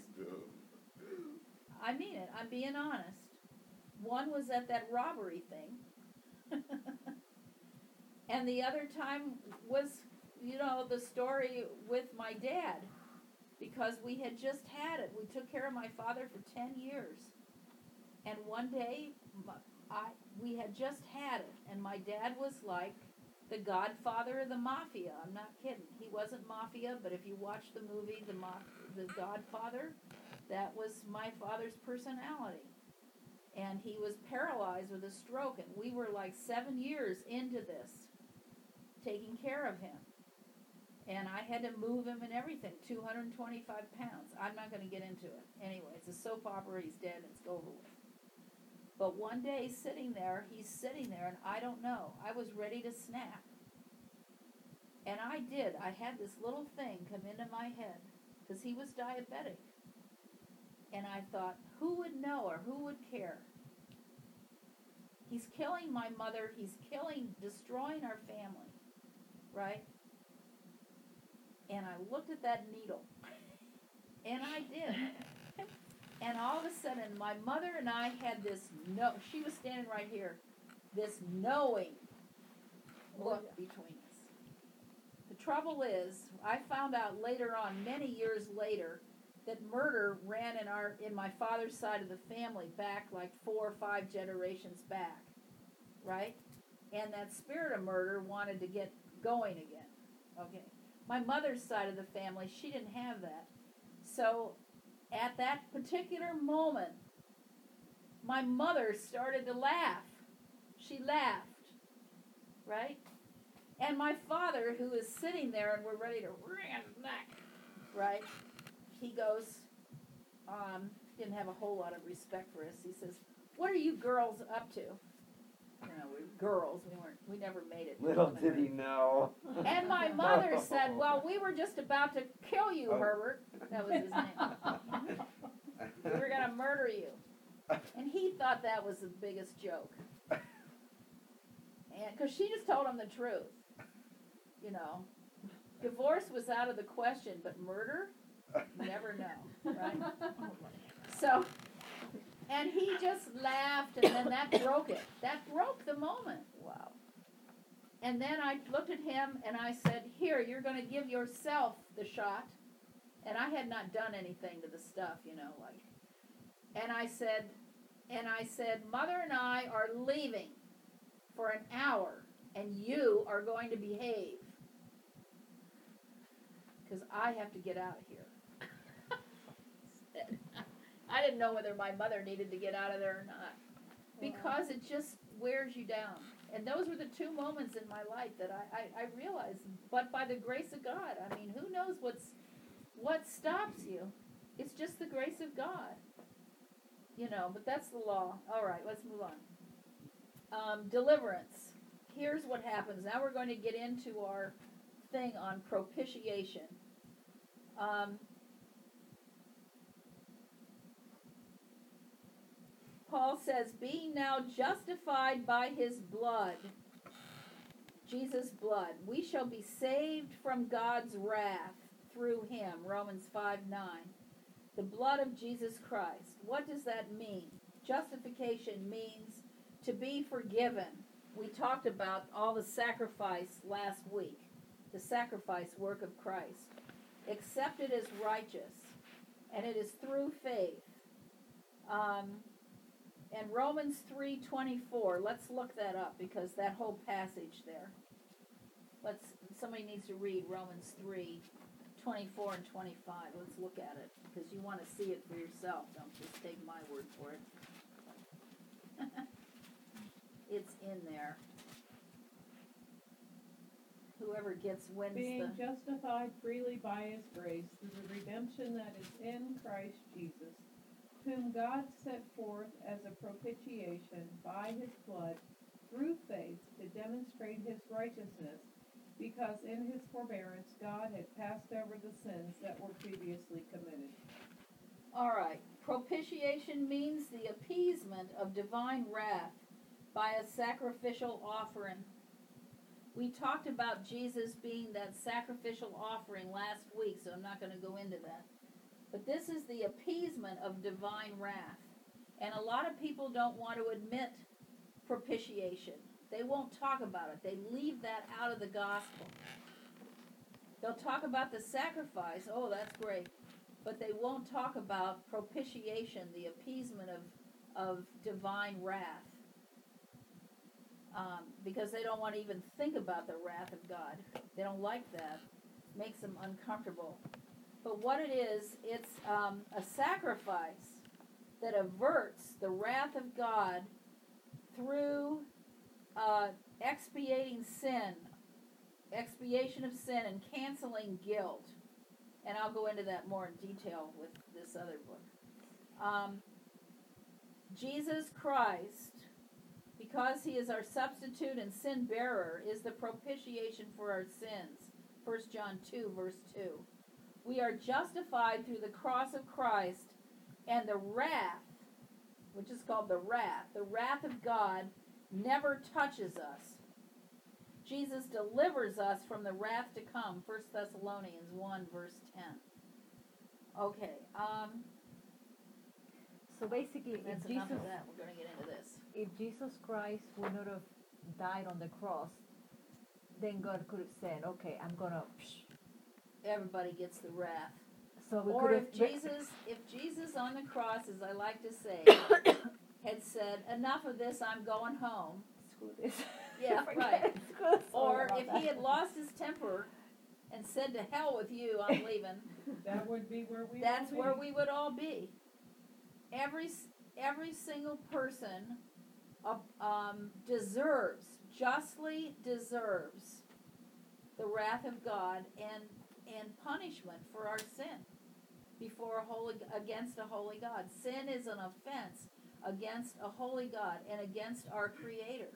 I mean it. I'm being honest. One was at that robbery thing. And the other time was, the story with my dad. because we had just had it. We took care of my father for 10 years. And one day, we had just had it, and my dad was like the godfather of the mafia. I'm not kidding. He wasn't mafia, but if you watch the movie, The Godfather, that was my father's personality. And he was paralyzed with a stroke, and we were like 7 years into this, taking care of him. And I had to move him and everything, 225 pounds. I'm not going to get into it. Anyway, it's a soap opera. He's dead, and it's over with. But one day, he's sitting there, and I don't know. I was ready to snap. And I did. I had this little thing come into my head, because he was diabetic. And I thought, who would know or who would care? He's killing my mother. He's destroying our family. Right? And I looked at that needle. And I did. And all of a sudden, my mother and I had this she was standing right here, this knowing look between us. The trouble is, I found out later on, many years later, that murder ran in my father's side of the family back like 4 or 5 generations back, right? And that spirit of murder wanted to get going again. Okay. My mother's side of the family, she didn't have that. So at that particular moment, my mother started to laugh. She laughed, right? And my father, who is sitting there and we're ready to wring his neck, right? He goes, didn't have a whole lot of respect for us. He says, "What are you girls up to?" You know, we were girls. We never made it. Little did he know. And my mother said, "Well, we were just about to kill you, Herbert." That was his name. We were going to murder you. And he thought that was the biggest joke. And because she just told him the truth. You know, divorce was out of the question, but murder, you never know, right? So, and he just laughed, and then that broke it. That broke the moment. Wow. And then I looked at him, and I said, "Here, you're going to give yourself the shot." And I had not done anything to the stuff, you know, like. And I said, "Mother and I are leaving for an hour, and you are going to behave, because I have to get out of here." I didn't know whether my mother needed to get out of there or not, because it just wears you down. And those were the 2 moments in my life that I realized, but by the grace of God, I mean, who knows what stops you? It's just the grace of God. You know, but that's the law. All right, let's move on. Deliverance. Here's what happens. Now we're going to get into our thing on propitiation. Paul says, "Being now justified by his blood," Jesus' blood, "we shall be saved from God's wrath through him." Romans 5:9. The blood of Jesus Christ. What does that mean? Justification means to be forgiven. We talked about all the sacrifice last week, the sacrifice work of Christ. Accepted as righteous, and it is through faith. And Romans 3:24, let's look that up, because that whole passage there. Somebody needs to read Romans 3:24 and 25. Let's look at it, because you want to see it for yourself. Don't just take my word for it. It's in there. Whoever wins Being justified freely by his grace through the redemption that is in Christ Jesus, whom God set forth as a propitiation by his blood through faith to demonstrate his righteousness, because in his forbearance God had passed over the sins that were previously committed. All right. Propitiation means the appeasement of divine wrath by a sacrificial offering. We talked about Jesus being that sacrificial offering last week, so I'm not going to go into that. But this is the appeasement of divine wrath. And a lot of people don't want to admit propitiation. They won't talk about it. They leave that out of the gospel. They'll talk about the sacrifice. Oh, that's great. But they won't talk about propitiation, the appeasement of divine wrath. Because they don't want to even think about the wrath of God. They don't like that. Makes them uncomfortable. But what it is, it's a sacrifice that averts the wrath of God through expiation of sin and canceling guilt. And I'll go into that more in detail with this other book. Jesus Christ, because he is our substitute and sin bearer, is the propitiation for our sins. 1 John 2, verse 2. We are justified through the cross of Christ, and the wrath, which is called the wrath of God, never touches us. Jesus delivers us from the wrath to come. 1 Thessalonians 1, verse 10. Okay, So basically, that's if enough Jesus, of that. We're going to get into this. if Jesus Christ would not have died on the cross, then God could have said, "Okay, I'm gonna." Everybody gets the wrath. So we Or could have. if Jesus on the cross, as I like to say, had said, "Enough of this, I'm going home." Screw this. Yeah, Forget right. it. Screw this. Or Sorry if about he that. had lost his temper and said, "To hell with you, I'm leaving," That would be where we that's would where be. we would all be. Every single person justly deserves the wrath of God and punishment for our sin against a holy God. Sin is an offense against a holy God and against our Creator.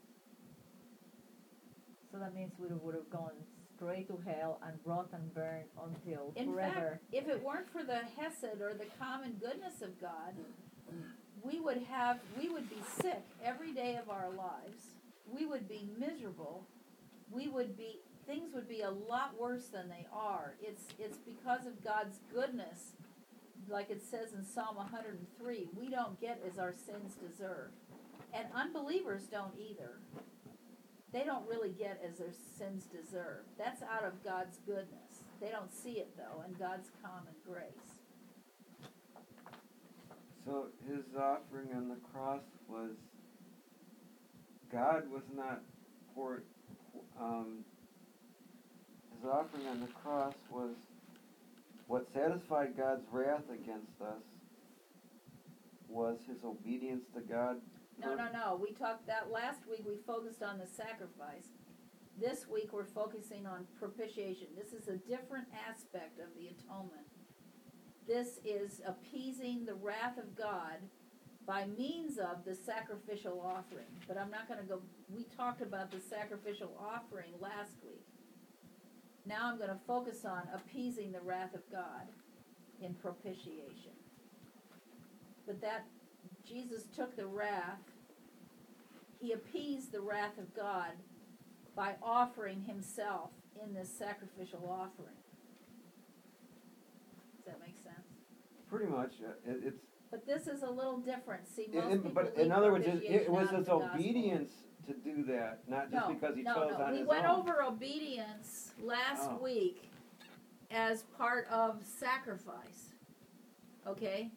So that means we would have gone straight to hell and rot and burn until In forever. fact, if it weren't for the hesed or the common goodness of God, we would be sick every day of our lives. We would be miserable. Things would be a lot worse than they are. It's because of God's goodness, like it says in Psalm 103, we don't get as our sins deserve. And unbelievers don't either. They don't really get as their sins deserve. That's out of God's goodness. They don't see it, though, in God's common grace. So his offering on the cross was, God was not poured, his offering on the cross was what satisfied God's wrath against us was his obedience to God. No. We talked that last week. We focused on the sacrifice. This week we're focusing on propitiation. This is a different aspect of the atonement. This is appeasing the wrath of God by means of the sacrificial offering. But I'm not going to go. We talked about the sacrificial offering last week. Now I'm going to focus on appeasing the wrath of God in propitiation. But that Jesus took the wrath, he appeased the wrath of God by offering himself in this sacrificial offering. Does that make sense? Pretty much, it's. But this is a little different. See, most people But leave in other words, propitiation it was out of his the gospel. obedience to do that, not just because he chose on We his went own. over obedience last Oh. week as part of sacrifice. Okay?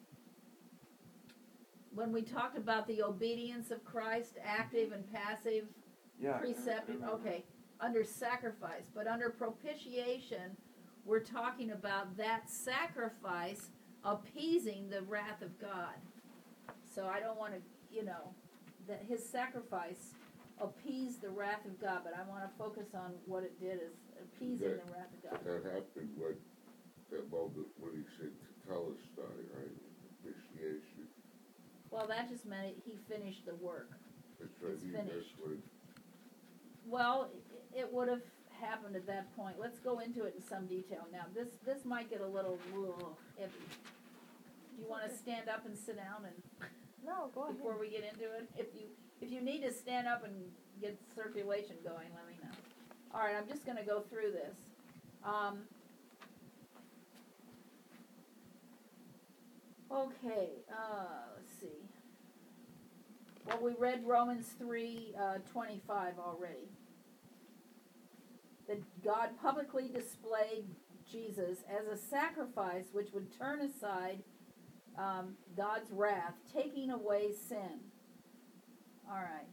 When we talked about the obedience of Christ, active and passive, Yeah. preceptive, okay, under sacrifice. But under propitiation, we're talking about that sacrifice appeasing the wrath of God. So I don't want to, that his sacrifice appeased the wrath of God, but I want to focus on what it did as appeasing the wrath of God. That happened when he said Tetelestai, right? Propitiation. Well, that just meant he finished the work. That's what It's he, finished. that's what Well, it would have happened at that point. Let's go into it in some detail now. This might get a little heavy. Do you want to stand up and sit down and No, go ahead. before we get into it? If you need to stand up and get circulation going, let me know. All right, I'm just going to go through this. Okay, let's see. Well, we read Romans 3:25 already. God publicly displayed Jesus as a sacrifice which would turn aside God's wrath, taking away sin. All right.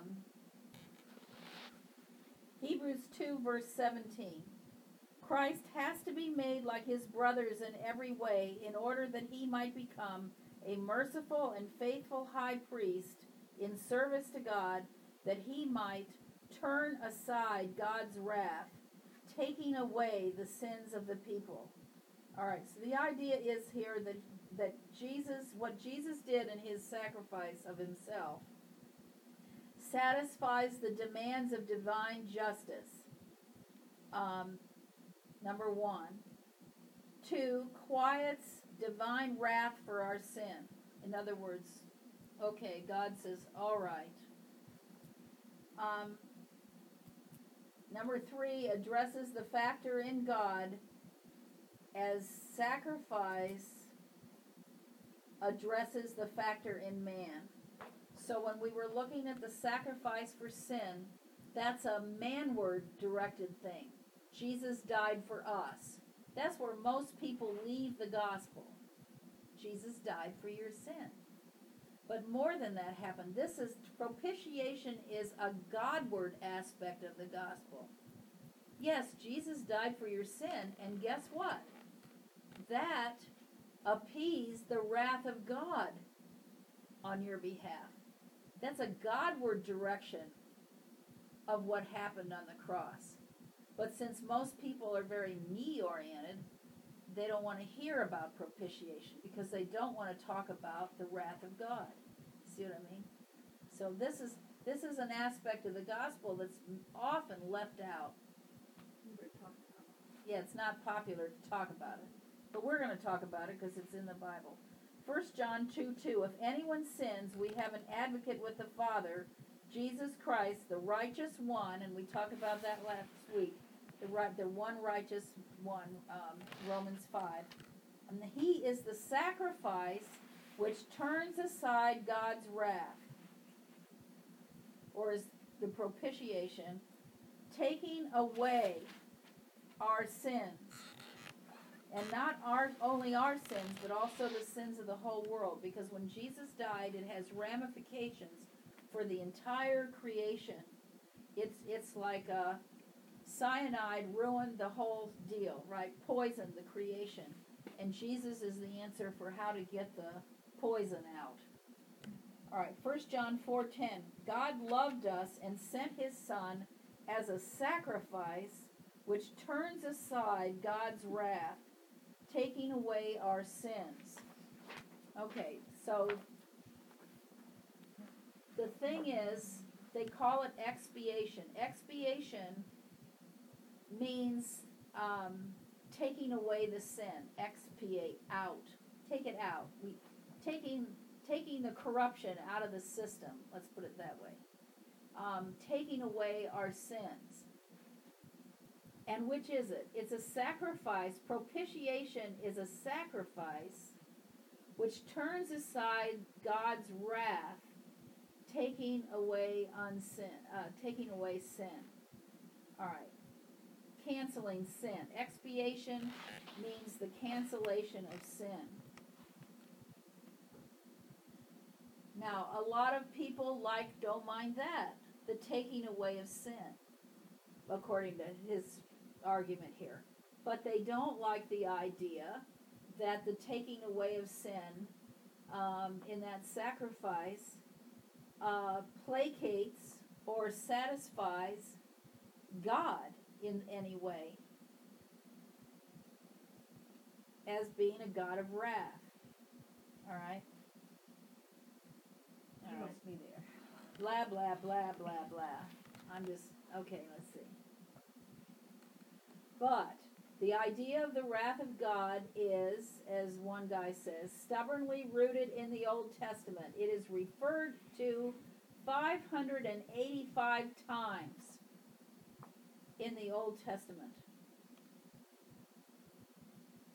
Hebrews 2, verse 17. Christ has to be made like his brothers in every way in order that he might become a merciful and faithful high priest in service to God, that he might turn aside God's wrath, taking away the sins of the people. All right, so the idea is here that Jesus, what Jesus did in his sacrifice of himself, satisfies the demands of divine justice. Number 1. 2, quiets divine wrath for our sin. In other words, okay, God says, all right. Number 3, addresses the factor in God as sacrifice addresses the factor in man. So when we were looking at the sacrifice for sin, that's a manward directed thing. Jesus died for us. That's where most people leave the gospel. Jesus died for your sin. But more than that happened. This is propitiation is a Godward aspect of the gospel. Yes, Jesus died for your sin, and guess what? That appeased the wrath of God on your behalf. That's a Godward direction of what happened on the cross. But since most people are very me-oriented, they don't want to hear about propitiation because they don't want to talk about the wrath of God. See what I mean? So this is an aspect of the gospel that's often left out. Yeah, it's not popular to talk about it. But we're going to talk about it because it's in the Bible. 1 John 2:2, if anyone sins, we have an advocate with the Father, Jesus Christ, the righteous one, and we talked about that last week, the one righteous one, Romans 5. And he is the sacrifice which turns aside God's wrath, or is the propitiation, taking away our sins. And not only our sins, but also the sins of the whole world. Because when Jesus died, it has ramifications for the entire creation. It's like cyanide ruined the whole deal, right? Poisoned the creation. And Jesus is the answer for how to get the poison out. All right, 1 John 4:10. God loved us and sent his Son as a sacrifice which turns aside God's wrath, taking away our sins. Okay, so the thing is, they call it expiation. Expiation means taking away the sin. Expiate, out. Take it out. Taking the corruption out of the system. Let's put it that way. Taking away our sins. And which is it? It's a sacrifice. Propitiation is a sacrifice which turns aside God's wrath, taking away sin. All right. Canceling sin. Expiation means the cancellation of sin. Now, a lot of people don't mind that, the taking away of sin, according to his argument here. But they don't like the idea that the taking away of sin in that sacrifice placates or satisfies God in any way as being a God of wrath. All right? You must be there. Blah, blah, blah, blah, blah. Okay, let's see. But the idea of the wrath of God is, as one guy says, stubbornly rooted in the Old Testament. It is referred to 585 times in the Old Testament.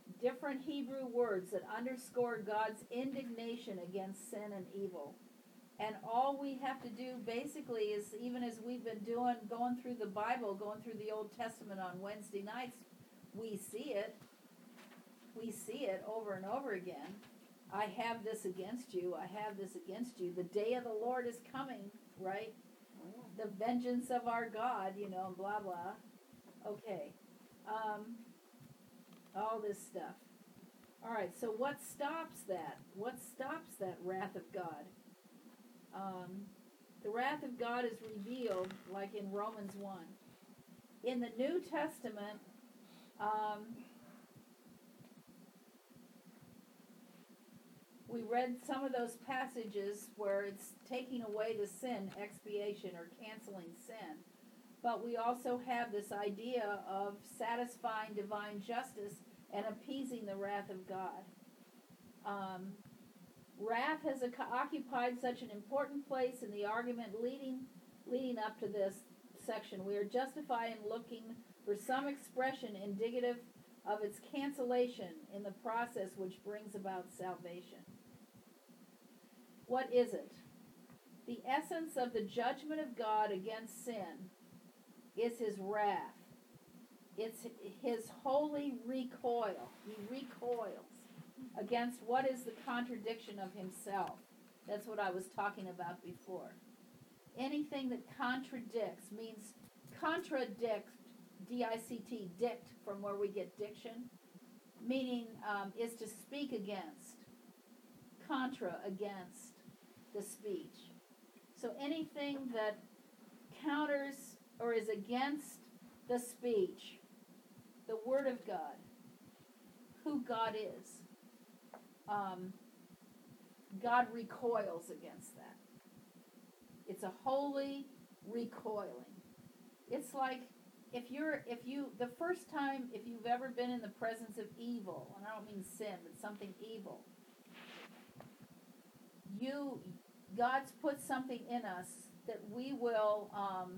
Different Hebrew words that underscore God's indignation against sin and evil. And all we have to do basically is, even as we've been going through the Bible, going through the Old Testament on Wednesday nights, we see it. We see it over and over again. I have this against you. I have this against you. The day of the Lord is coming, right? Oh, yeah. The vengeance of our God, and blah, blah. Okay. All this stuff. All right, so what stops that? What stops that wrath of God? The wrath of God is revealed, like in Romans 1. In the New Testament, we read some of those passages where it's taking away the sin, expiation, or canceling sin. But we also have this idea of satisfying divine justice and appeasing the wrath of God. Wrath has occupied such an important place in the argument leading up to this section. We are justified in looking for some expression indicative of its cancellation in the process which brings about salvation. What is it? The essence of the judgment of God against sin is his wrath. It's his holy recoil. He recoils against what is the contradiction of himself. That's what I was talking about before. Anything that contradicts means contradict, D-I-C-T, dict, from where we get diction, meaning is to speak against, contra, against the speech. So anything that counters or is against the speech, the Word of God, who God is, God recoils against that. It's a holy recoiling. It's like if the first time, if you've ever been in the presence of evil, and I don't mean sin, but something evil, God's put something in us that we will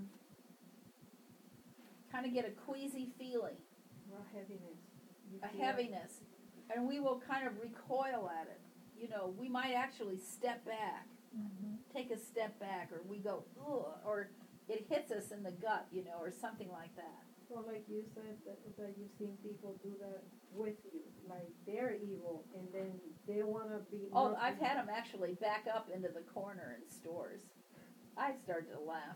kind of get a queasy feeling, Or heaviness. You a feel- heaviness, and we will kind of recoil at it. We might actually step back, take a step back, or we go, ugh, or it hits us in the gut, or something like that. Well, like you said, that you've seen people do that with you, like they're evil, and then they want to be. Oh, I've had them actually back up into the corner in stores. I started to laugh.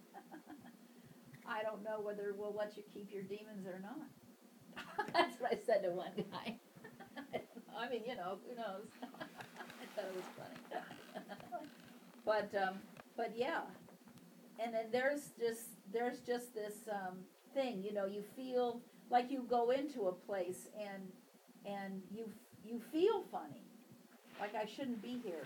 I don't know whether we'll let you keep your demons or not. That's what I said to one guy. I mean, who knows? I thought it was funny. But yeah. And then there's just this thing, you feel like you go into a place and you feel funny. Like I shouldn't be here.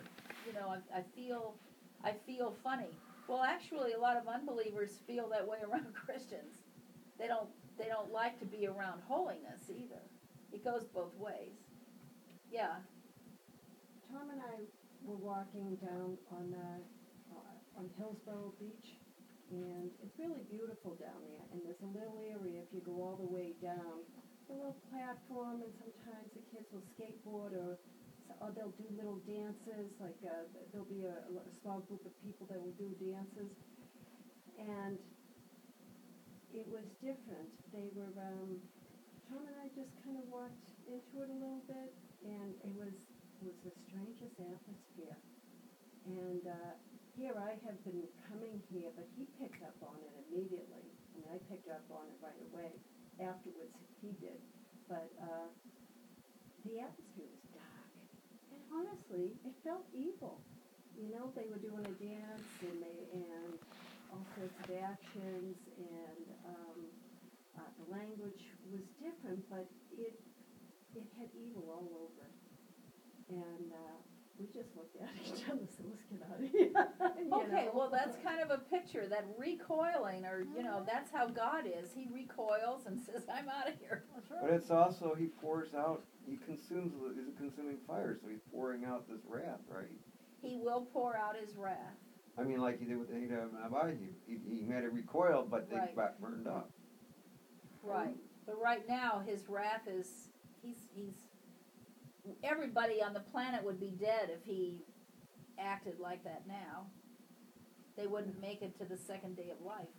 I feel funny. Well, actually, a lot of unbelievers feel that way around Christians. They don't like to be around holiness either. It goes both ways. Yeah. Tom and I were walking down on Hillsborough Beach, and it's really beautiful down there. And there's a little area, if you go all the way down, a little platform, and sometimes the kids will skateboard or they'll do little dances, like there'll be a small group of people that will do dances. And it was different. They were, Tom and I just kind of walked into it a little bit, and it was the strangest atmosphere. And here I have been coming here, but he picked up on it immediately. I mean, I picked up on it right away. Afterwards, he did. But the atmosphere was dark. And honestly, it felt evil. They were doing a dance, and all sorts of actions, and the language was different, but it had evil all over it. And we just looked at each other and said, let's get out of here. Okay, well, that's kind of a picture, that recoiling, or, that's how God is. He recoils and says, I'm out of here. But it's also, he pours out, he consumes, he's a consuming fire, so he's pouring out this wrath, right? He will pour out his wrath. I mean, like he did with the Adam and Abihu. He made it recoil, but they Right. got burned up. Right. But right now, his wrath is, he's everybody on the planet would be dead if he acted like that now, they wouldn't make it to the second day of life.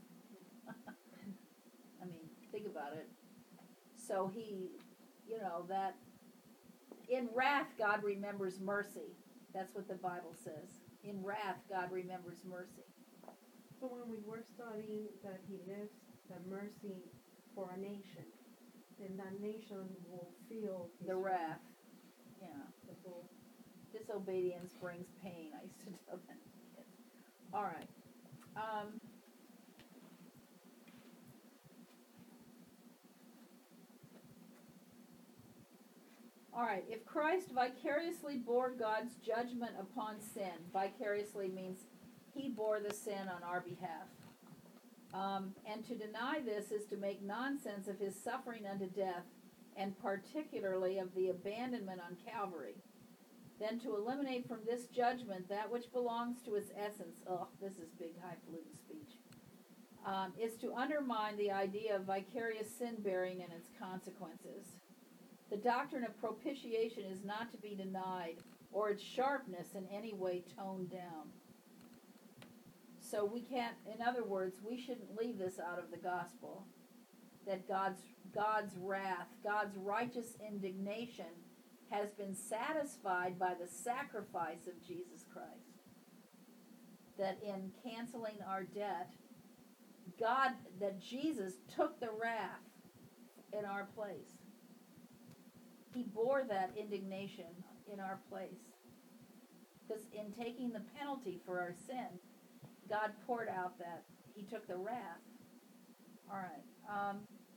I mean, think about it. So he, that in wrath God remembers mercy. That's what the Bible says. In wrath God remembers mercy. So when we were studying that he lives the mercy for a nation, then that nation will feel his The wrath. Yeah. The full. Disobedience brings pain. I used to tell them kids. All right. All right. If Christ vicariously bore God's judgment upon sin, vicariously means he bore the sin on our behalf. And to deny this is to make nonsense of his suffering unto death, and particularly of the abandonment on Calvary. Then to eliminate from this judgment that which belongs to its essence, this is big highfalutin speech, is to undermine the idea of vicarious sin bearing and its consequences. The doctrine of propitiation is not to be denied, or its sharpness in any way toned down. So we can't, in other words, we shouldn't leave this out of the gospel, that God's wrath, God's righteous indignation has been satisfied by the sacrifice of Jesus Christ. That in canceling our debt, that Jesus took the wrath in our place. He bore that indignation in our place. Because in taking the penalty for our sin, God poured out that. He took the wrath. All right.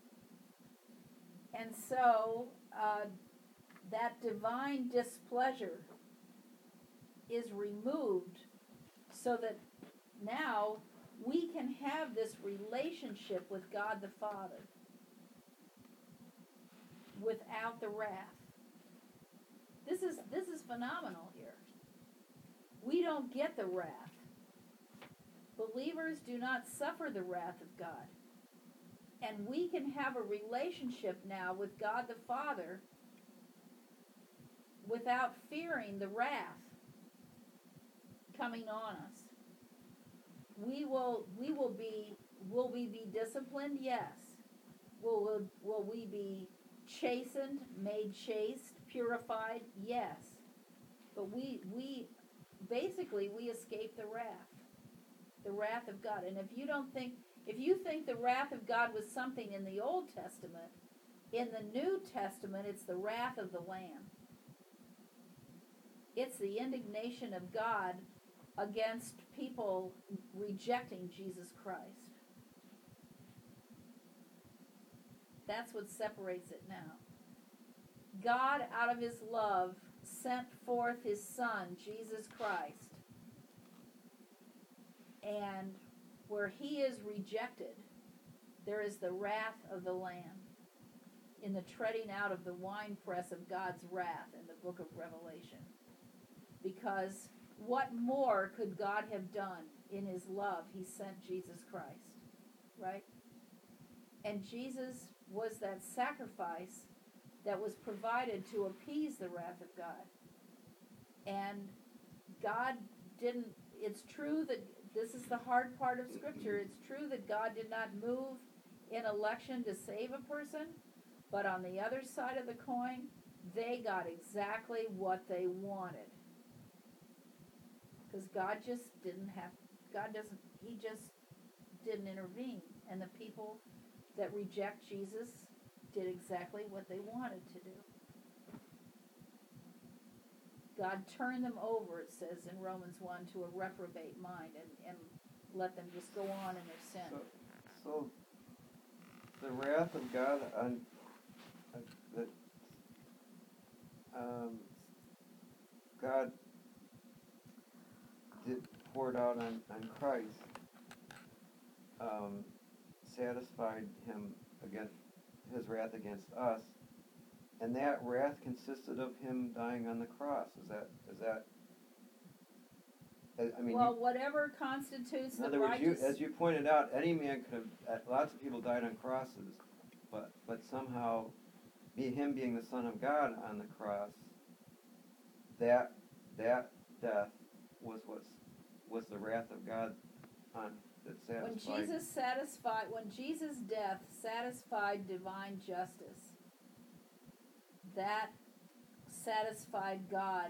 And so, that divine displeasure is removed so that now we can have this relationship with God the Father without the wrath. This is phenomenal here. We don't get the wrath. Believers do not suffer the wrath of God. And we can have a relationship now with God the Father without fearing the wrath coming on us. Will we be disciplined? Yes. Will we be chastened, made chaste, purified? Yes. But we escape the wrath of God. And if you think the wrath of God was something in the Old Testament, in the New Testament it's the wrath of the Lamb. It's the indignation of God against people rejecting Jesus Christ. That's what separates it now. God, out of his love, sent forth his Son, Jesus Christ. And where he is rejected, there is the wrath of the Lamb in the treading out of the winepress of God's wrath in the book of Revelation. Because what more could God have done in his love? He sent Jesus Christ, right? And Jesus was that sacrifice that was provided to appease the wrath of God. And God didn't, it's true that this is the hard part of Scripture. It's true that God did not move in election to save a person, but on the other side of the coin, they got exactly what they wanted. Because God just didn't intervene. And the people that reject Jesus did exactly what they wanted to do. God turned them over, it says in Romans 1, to a reprobate mind and let them just go on in their sin. So the wrath of God that God poured out on Christ satisfied him against his wrath against us, and that wrath consisted of him dying on the cross. Is that? I mean, well, whatever constitutes in the other words, righteous. as you pointed out, any man could have. Lots of people died on crosses, but somehow, him being the Son of God on the cross, that death was the wrath of God on that satisfied. When Jesus' death satisfied divine justice, that satisfied God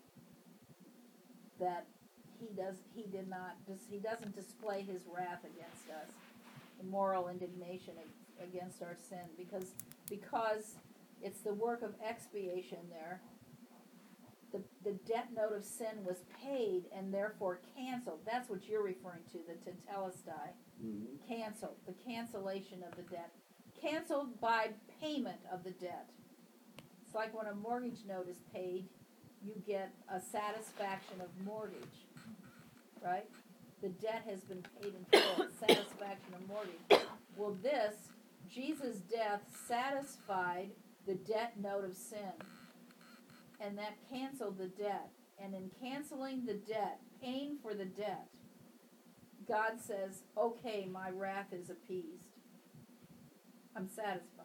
that he doesn't display his wrath against us, moral indignation against our sin, because it's the work of expiation there. The debt note of sin was paid and therefore canceled. That's what you're referring to, the tetelestai. Canceled, the cancellation of the debt. Canceled by payment of the debt. It's like when a mortgage note is paid, you get a satisfaction of mortgage, right? The debt has been paid in full, satisfaction of mortgage. Well, Jesus' death satisfied the debt note of sin, and that canceled the debt. And in canceling the debt, paying for the debt, God says, okay, my wrath is appeased. I'm satisfied.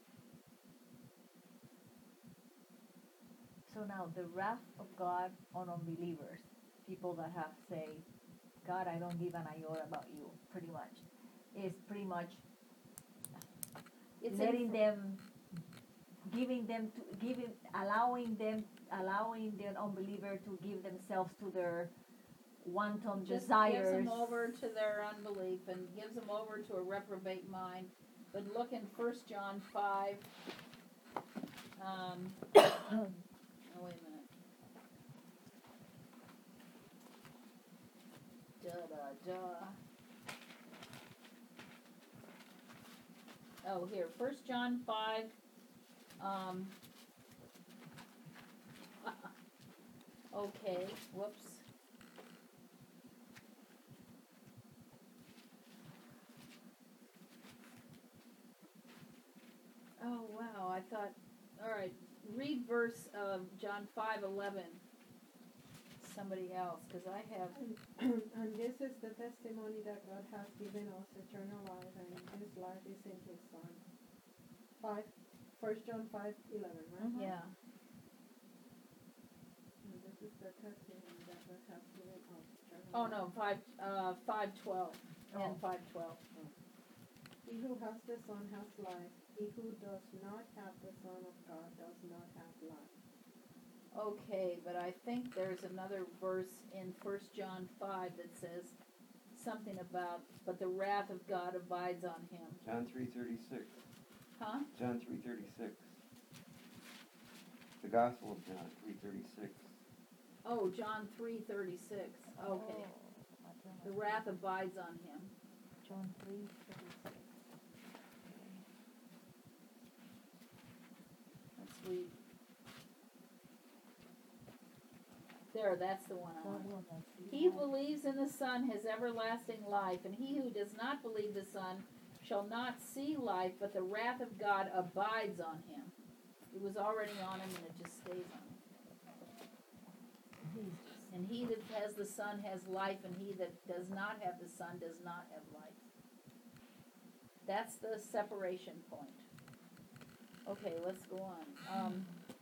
So now the wrath of God on unbelievers, people that have say, God, I don't give an iota about you, pretty much, is pretty much letting them, allowing the unbeliever to give themselves to their wanton Just desires. gives them over to their unbelief and gives them over to a reprobate mind. But look in 1 John 5. Oh, wait a minute. Oh, here, 1 John 5. Okay, whoops. Oh, wow, I thought, all right, read verse of John 5:11. Somebody else, because I have. And this is the testimony that God has given us eternal life, and this life is in His Son. 1 John 5:11, right? Yeah. And this is the testimony that God has given us eternal Oh life. no, 5:12 and 5:12. He who has the Son has life. He who does not have the Son of God does not have life. Okay, but I think there's another verse in 1 John 5 that says something about, but the wrath of God abides on him. John 3:36. Huh? John 3:36. The Gospel of John 3:36. Oh, John 3:36. Okay. The wrath abides on him. John 3:36. Let's read. There, that's the one I want. He who believes in the Son has everlasting life, and he who does not believe the Son shall not see life, but the wrath of God abides on him. It was already on him, and it just stays on him. And he that has the Son has life, and he that does not have the Son does not have life. That's the separation point. Okay, let's go on.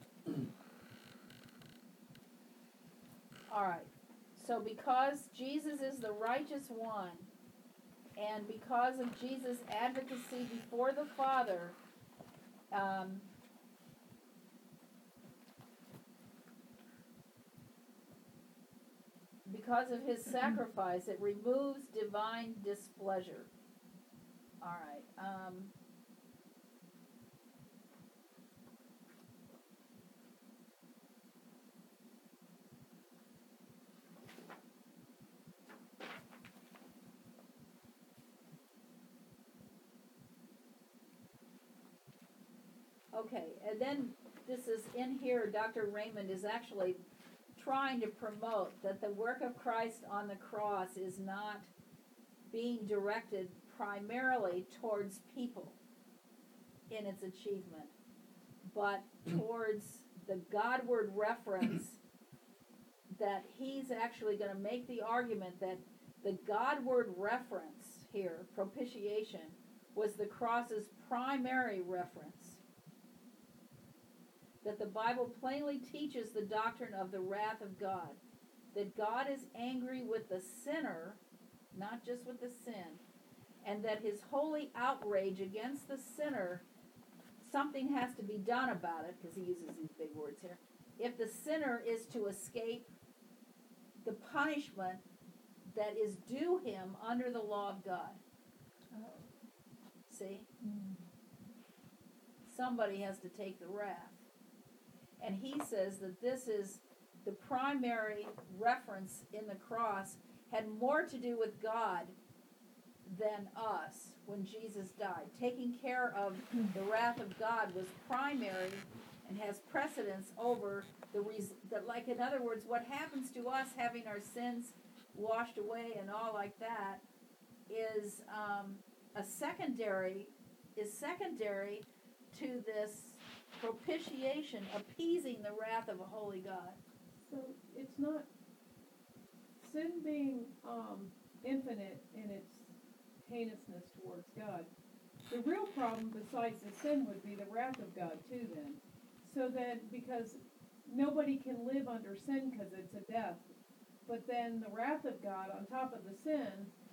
All right. So because Jesus is the righteous one, and because of Jesus' advocacy before the Father, because of his sacrifice, it removes divine displeasure. All right. Okay, and then this is in here, Dr. Raymond is actually trying to promote that the work of Christ on the cross is not being directed primarily towards people in its achievement, but towards the Godward reference, that he's actually going to make the argument that the Godward reference here, propitiation, was the cross's primary reference. That the Bible plainly teaches the doctrine of the wrath of God, that God is angry with the sinner, not just with the sin, and that his holy outrage against the sinner, something has to be done about it, because he uses these big words here. If the sinner is to escape the punishment that is due him under the law of God. See? Somebody has to take the wrath. And he says that this is the primary reference in the cross, had more to do with God than us when Jesus died. Taking care of the wrath of God was primary and has precedence over like, in other words, what happens to us having our sins washed away and all like that is secondary to this propitiation, appeasing the wrath of a holy God. So it's not sin being infinite in its heinousness towards God. The real problem besides the sin would be the wrath of God too then. So then, because nobody can live under sin because it's a death, but then the wrath of God on top of the sin.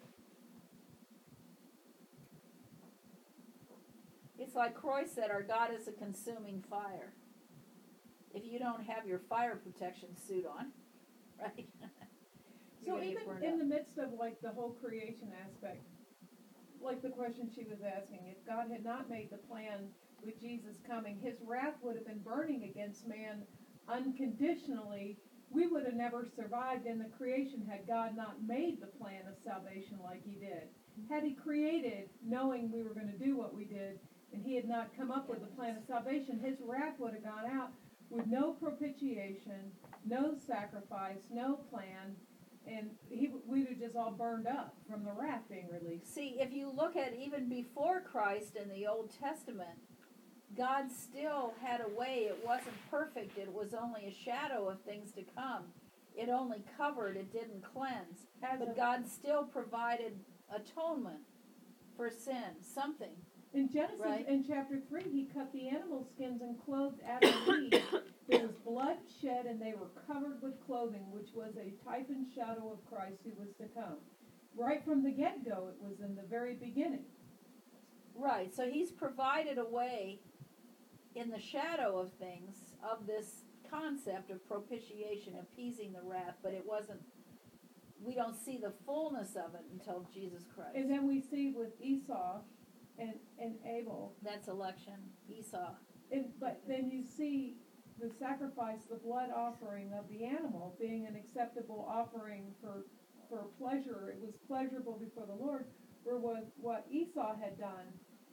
It's like Croy said, our God is a consuming fire. If you don't have your fire protection suit on, right? So even in the midst of like the whole creation aspect, like the question she was asking, if God had not made the plan with Jesus coming, his wrath would have been burning against man unconditionally. We would have never survived in the creation had God not made the plan of salvation like he did. Had he created knowing we were going to do what we did, and he had not come up with the plan of salvation, his wrath would have gone out with no propitiation, no sacrifice, no plan, and we would have just all burned up from the wrath being released. See, if you look at even before Christ in the Old Testament, God still had a way. It wasn't perfect. It was only a shadow of things to come. It only covered. It didn't cleanse. But God still provided atonement for sin, something. In Genesis, right? In chapter 3, he cut the animal skins and clothed Adam and Eve. There was blood shed, and they were covered with clothing, which was a type and shadow of Christ who was to come. Right from the get-go, it was in the very beginning. Right, so he's provided a way in the shadow of things of this concept of propitiation, appeasing the wrath, but it wasn't, we don't see the fullness of it until Jesus Christ. And then we see with Esau and Abel. That's election, Esau. But then you see the sacrifice, the blood offering of the animal being an acceptable offering for pleasure. It was pleasurable before the Lord, where what Esau had done.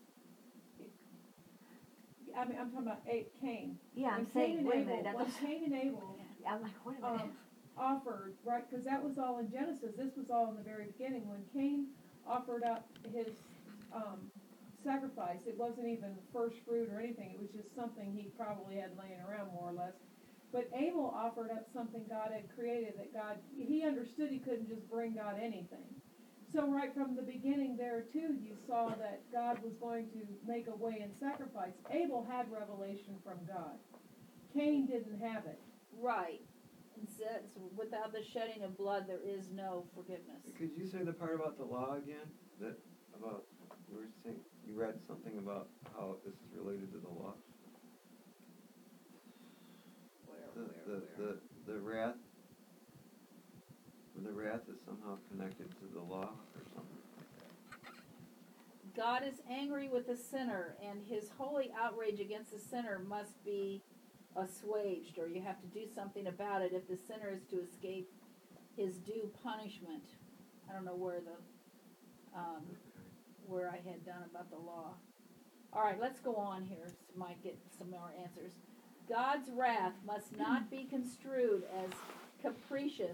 I'm talking about Cain. Yeah, I'm when saying, Cain wait a and minute. Abel, when Cain and Abel I'm like, wait a minute. offered, right, because that was all in Genesis. This was all in the very beginning. When Cain offered up his sacrifice, it wasn't even first fruit or anything. It was just something he probably had laying around more or less. But Abel offered up something God had created that he understood he couldn't just bring God anything. So right from the beginning there too, you saw that God was going to make a way in sacrifice. Abel had revelation from God. Cain didn't have it. Right. It says, without the shedding of blood, there is no forgiveness. Could you say the part about the law again? You were saying, you read something about how this is related to the law? The wrath is somehow connected to the law or something. God is angry with the sinner, and his holy outrage against the sinner must be assuaged, or you have to do something about it if the sinner is to escape his due punishment. I don't know where I had done about the law. All right, let's go on here. So might get some more answers. God's wrath must not be construed as capricious,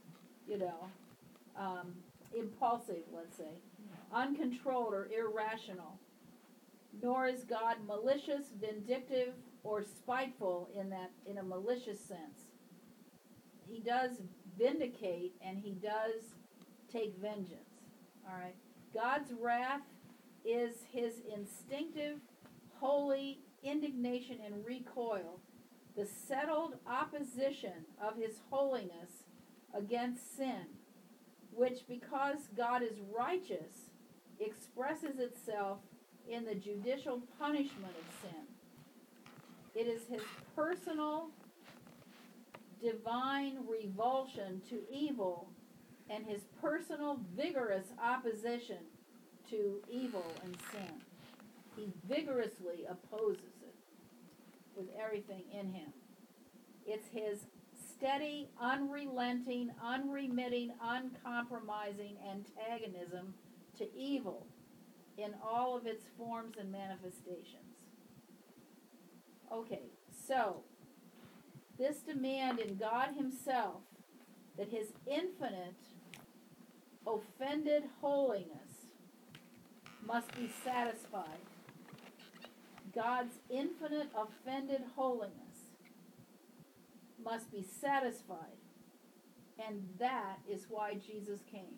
impulsive, let's say, uncontrolled or irrational. Nor is God malicious, vindictive, or spiteful in a malicious sense. He does vindicate and he does take vengeance. All right. God's wrath is his instinctive, holy indignation and recoil, the settled opposition of his holiness against sin, which, because God is righteous, expresses itself in the judicial punishment of sin. It is his personal, divine revulsion to evil and his personal, vigorous opposition to evil and sin. He vigorously opposes it with everything in him. It's his steady, unrelenting, unremitting, uncompromising antagonism to evil in all of its forms and manifestations. Okay, so this demand in God himself that his infinite, offended holiness must be satisfied. God's infinite, offended holiness must be satisfied. And that is why Jesus came.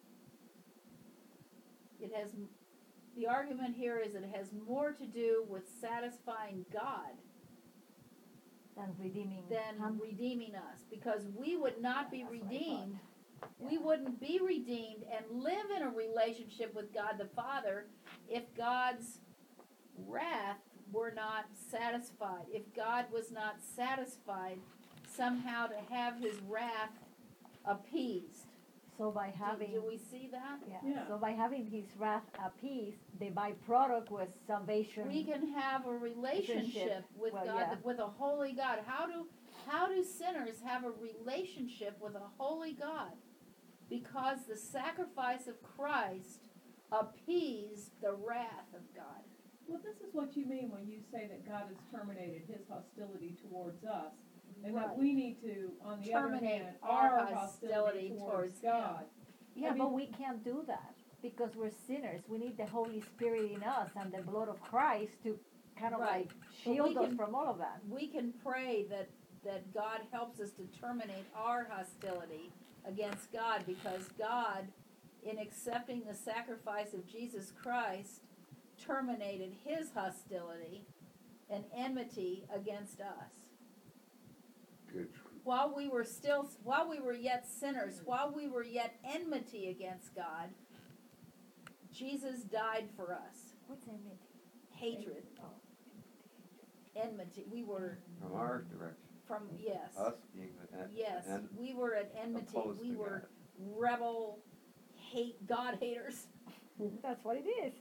The argument here is it has more to do with satisfying God than redeeming than redeeming us, because we would not be redeemed. We wouldn't be redeemed and live in a relationship with God the Father if God's wrath were not satisfied, if God was not satisfied somehow to have his wrath appeased. So by having, do we see that? Yeah. So by having his wrath appeased, the byproduct was salvation. We can have a relationship with Well, God, yeah. with a holy God. How do sinners have a relationship with a holy God? Because the sacrifice of Christ appeased the wrath of God. Well, this is what you mean when you say that God has terminated his hostility towards us, and that Right. we need to, on the Terminate other hand, our our hostility hostility towards towards God. Yeah, I mean- but we can't do that because we're sinners. We need the Holy Spirit in us and the blood of Christ to kind of Right. like shield we us can- from all of that. We can pray that God helps us to terminate our hostility against God, because God, in accepting the sacrifice of Jesus Christ, terminated his hostility and enmity against us. Good. While we were yet sinners, while we were yet enmity against God, Jesus died for us. What's enmity? Hatred, Oh. enmity. We were From our direction, yes. us being the Yes, and we were at enmity. opposed We to were God. rebel, God haters, That's what it is.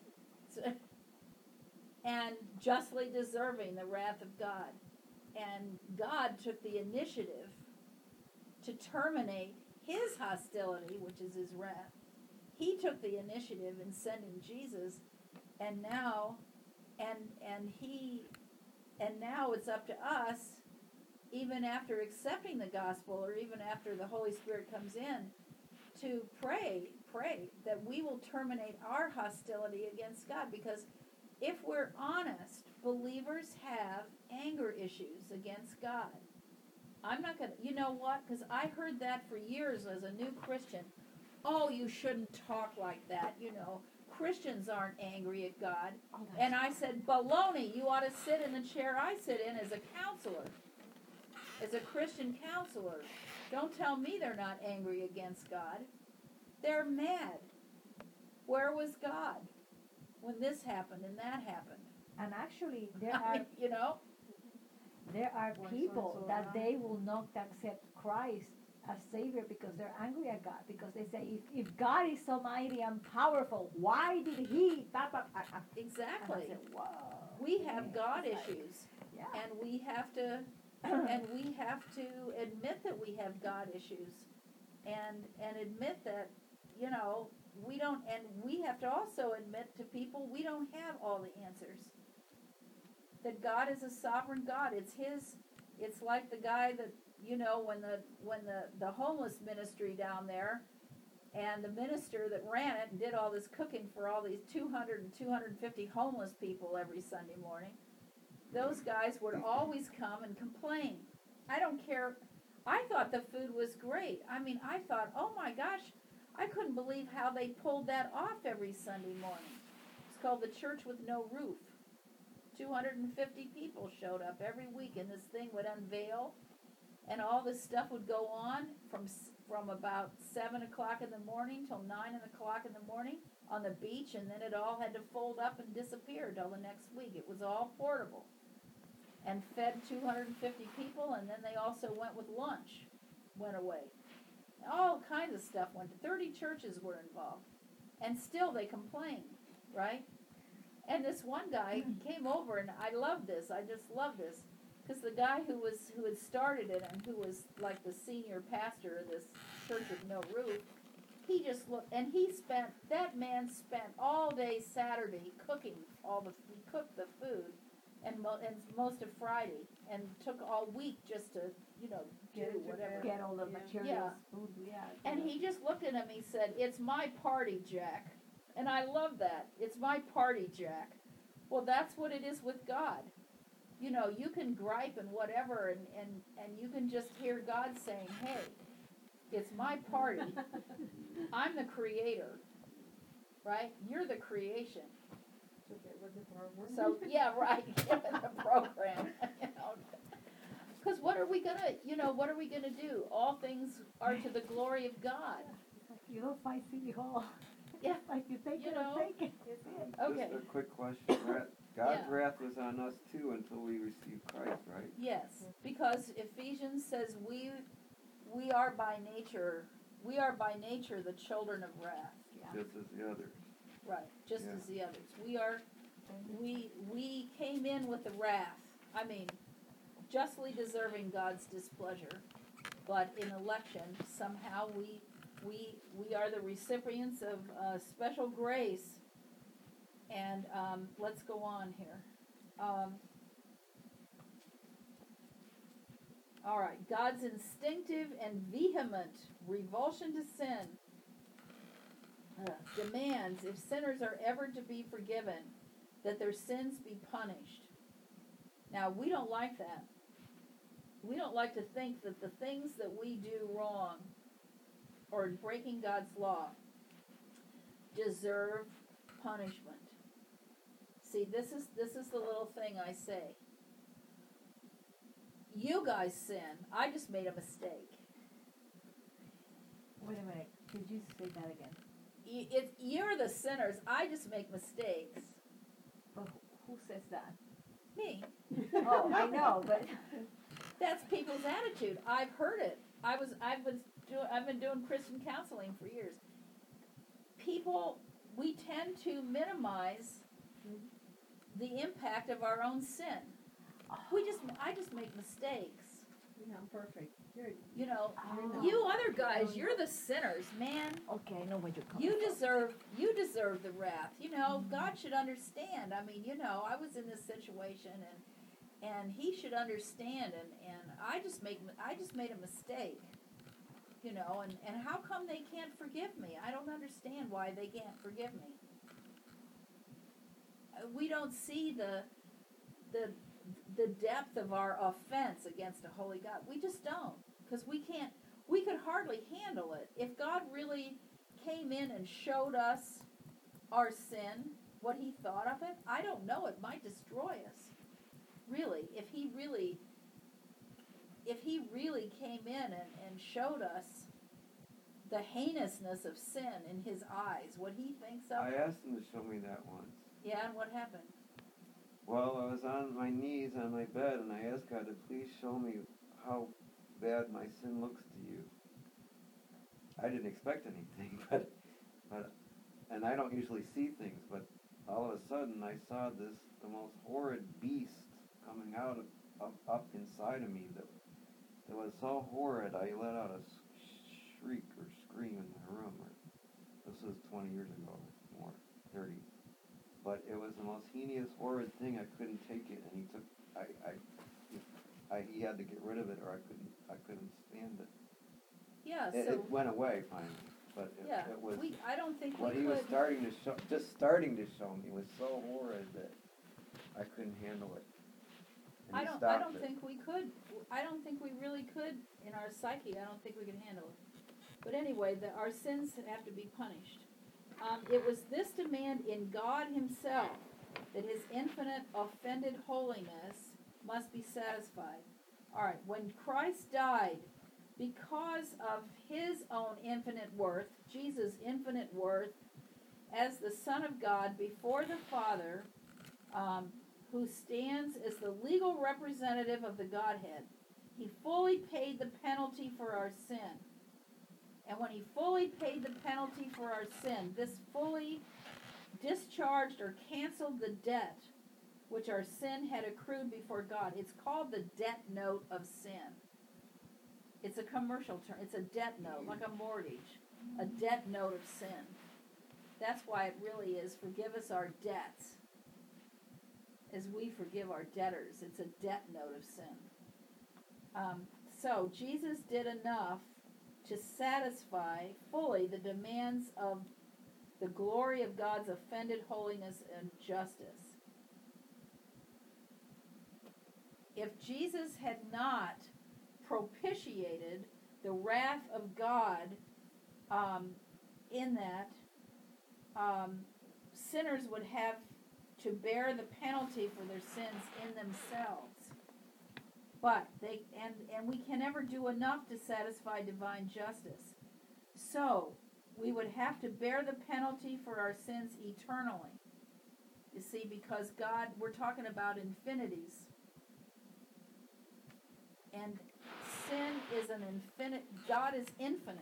and justly deserving the wrath of God. And God took the initiative to terminate his hostility, which is his wrath. He took the initiative in sending Jesus, and now it's up to us, even after accepting the gospel, or even after the Holy Spirit comes in, to pray that we will terminate our hostility against God. Because if we're honest, believers have anger issues against God. I'm not going to, you know what? Because I heard that for years as a new Christian. Oh, you shouldn't talk like that. Christians aren't angry at God. And I said, baloney, you ought to sit in the chair I sit in as a counselor, as a Christian counselor. Don't tell me they're not angry against God. They're mad. Where was God when this happened and that happened? And actually, there I are mean, there are Why people so that high? they will not accept Christ as Savior because they're angry at God. Because they say, if God is so mighty and powerful, why did He? And I exactly. said, whoa. We have God It's like, issues, yeah. and we have to admit that we have God issues, and admit that we don't, and we have to also admit to people we don't have all the answers. That God is a sovereign God. It's like the guy that when the homeless ministry down there, and the minister that ran it and did all this cooking for all these 200 and 250 homeless people every Sunday morning. Those guys would always come and complain. I don't care. I thought the food was great. I mean, I thought, oh my gosh, I couldn't believe how they pulled that off every Sunday morning. It's called the Church with No Roof. 250 people showed up every week, and this thing would unveil, and all this stuff would go on from from about 7 o'clock in the morning till 9 o'clock in the morning on the beach, and then it all had to fold up and disappear till the next week. It was all portable. And fed 250 people, and then they also went with lunch, went away. All kinds of stuff went. 30 churches were involved. And still they complained, right? And this one guy came over, and I love this. I just love this. Because the guy who had started it and who was like the senior pastor of this church with no roof, he just looked, and that man spent all day Saturday cooking he cooked the food and most of Friday, and took all week just to, do whatever. Get all the materials, food, And he just looked at him, he said, "It's my party, Jack." And I love that. It's my party, Jack. Well, that's what it is with God. You can gripe and whatever, and you can just hear God saying, "Hey, it's my party. I'm the creator." Right? You're the creation. So, yeah, right. Give it the program. Because what are we gonna do? All things are to the glory of God. You don't fight City Hall. Yeah. Like you take it or take it. Okay. Just a quick question. God's Yeah. wrath was on us too until we received Christ, right? Yes, because Ephesians says we are by nature the children of wrath. Just as the others. Right, just Yeah. as the others. We came in with the wrath. I mean, justly deserving God's displeasure, but in election somehow we are the recipients of special grace. And let's go on here. All right, God's instinctive and vehement revulsion to sin demands, if sinners are ever to be forgiven, that their sins be punished. Now, we don't like that. We don't like to think that the things that we do wrong or breaking God's law deserve punishment. See, this is the little thing I say. You guys sin. I just made a mistake. Wait a minute. Did you say that again? You're the sinners. I just make mistakes. But who says that? Me. Oh, I know, but That's people's attitude. I've heard it. I've been doing Christian counseling for years. People, we tend to minimize the impact of our own sin. I just make mistakes. You're not perfect. You other guys, you're the sinners, man. okay, I know what you're coming You from. deserve the wrath. God should understand. I mean, I was in this situation, and he should understand. And I just made a mistake. And how come they can't forgive me? I don't understand why they can't forgive me. We don't see the depth of our offense against a holy God. We just don't, because we could hardly handle it. If God really came in and showed us our sin, what he thought of it, I don't know, it might destroy us. Really, if he really came in and showed us the heinousness of sin in his eyes, what he thinks of I it. asked him to show me that once. Yeah, and what happened? Well, I was on my knees on my bed, and I asked God to please show me how bad my sin looks to you. I didn't expect anything, but and I don't usually see things, but all of a sudden I saw the most horrid beast coming out of up inside of me that was so horrid. I let out a shriek or scream in my room. This was 20 years ago, or more, 30. But it was the most heinous, horrid thing. I couldn't take it, and he took. He had to get rid of it, or I couldn't stand it. Yeah, It went away finally, but it was. I don't think What we he could. was starting to show me was so horrid that I couldn't handle it. And I he don't stopped it. think we could. I don't think we really could in our psyche. I don't think we could handle it. But anyway, our sins have to be punished. It was this demand in God himself that his infinite offended holiness must be satisfied. All right, when Christ died, because of his own infinite worth, Jesus' infinite worth, as the Son of God before the Father, who stands as the legal representative of the Godhead. He fully paid the penalty for our sin. And when he fully paid the penalty for our sin, this fully discharged or canceled the debt which our sin had accrued before God. It's called the debt note of sin. It's a commercial term. It's a debt note, like a mortgage. A debt note of sin. That's why it really is, forgive us our debts as we forgive our debtors. It's a debt note of sin. So Jesus did enough to satisfy fully the demands of the glory of God's offended holiness and justice. If Jesus had not propitiated the wrath of God in that, sinners would have to bear the penalty for their sins in themselves. But and we can never do enough to satisfy divine justice. So we would have to bear the penalty for our sins eternally. You see, because God, we're talking about infinities. And sin is an infinite, God is infinite.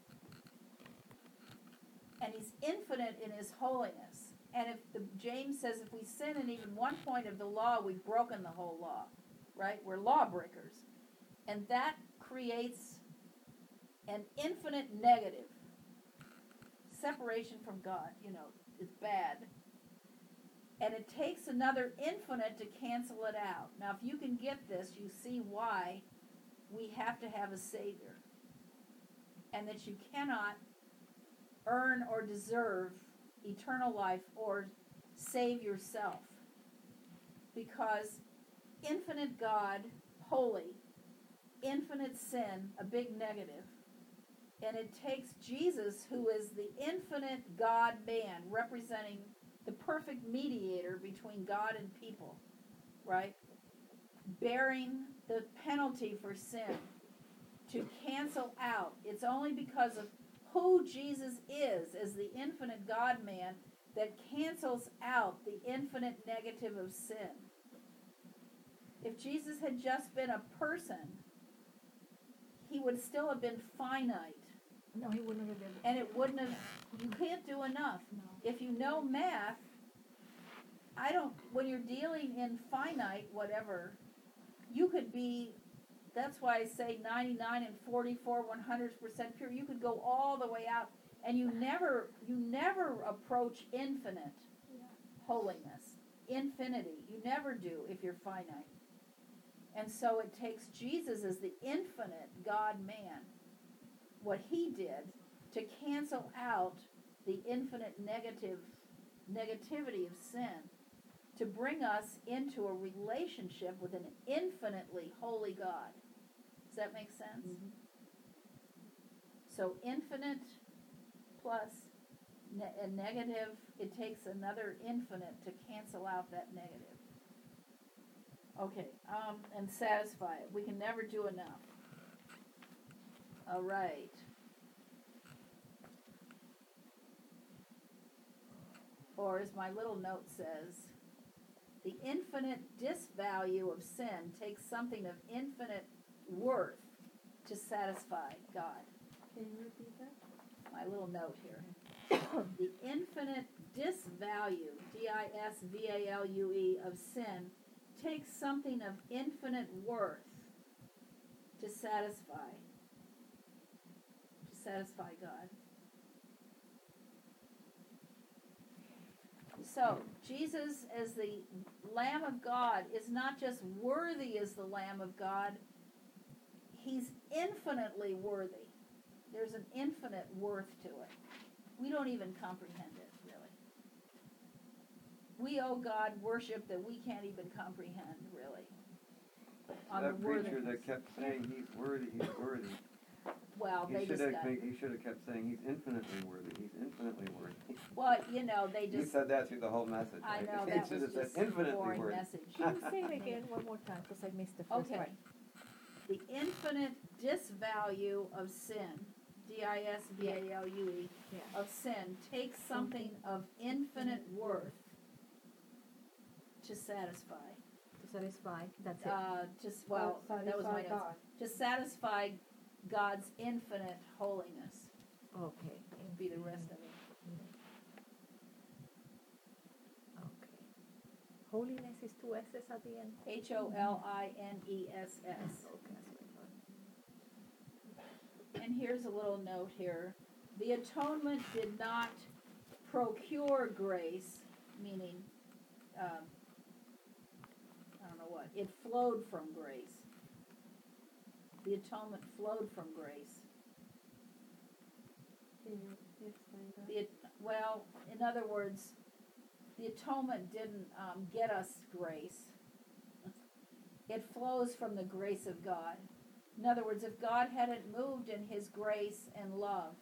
And he's infinite in his holiness. And James says if we sin in even one point of the law, we've broken the whole law. Right? We're lawbreakers. And that creates an infinite negative. Separation from God, is bad. And it takes another infinite to cancel it out. Now, if you can get this, you see why we have to have a Savior. And that you cannot earn or deserve eternal life or save yourself. Because infinite God, holy, infinite sin, a big negative. And it takes Jesus, who is the infinite God-man, representing the perfect mediator between God and people, right? Bearing the penalty for sin to cancel out. It's only because of who Jesus is as the infinite God-man that cancels out the infinite negative of sin. If Jesus had just been a person, he would still have been finite. No, he wouldn't have been. And it wouldn't have, you can't do enough. No. If you know math, when you're dealing in finite, whatever, you could be, that's why I say 99 and 44, 100% pure. You could go all the way out, and you never approach infinite holiness, infinity. You never do if you're finite. And so it takes Jesus as the infinite God-man, what he did to cancel out the infinite negativity of sin, to bring us into a relationship with an infinitely holy God. Does that make sense? Mm-hmm. So infinite plus a negative, it takes another infinite to cancel out that negative. Okay, and satisfy it. We can never do enough. All right. Or as my little note says, the infinite disvalue of sin takes something of infinite worth to satisfy God. Can you repeat that? My little note here. The infinite disvalue, D-I-S-V-A-L-U-E, of sin takes something of infinite worth to satisfy God. So, Jesus as the Lamb of God is not just worthy as the Lamb of God, he's infinitely worthy. There's an infinite worth to it. We don't even comprehend it, really. We owe God worship that we can't even comprehend, really. On That the preacher worthiness. that kept saying he's worthy, Well, he they should just have got, he should have kept saying he's infinitely worthy. He's infinitely worthy. well, they You just, said that through the whole message. I right? know, He that should was have just said a infinitely boring worthy. message. Can you say it again one more time because I missed the first Okay. part? the infinite disvalue of sin, disvalue, Yeah. of sin, takes something of infinite worth to satisfy. To satisfy, that's it. That was my Satisfy notes. God. To satisfy God's infinite holiness Okay. would be the rest of it. Okay. Holiness is two S's at the end. HOLINESS. Okay, that's what I thought. And here's a little note here. The atonement did not procure grace, meaning, I don't know what, it flowed from grace. The atonement flowed from grace. Can you explain that? In other words, the atonement didn't get us grace. It flows from the grace of God. In other words, if God hadn't moved in His grace and love,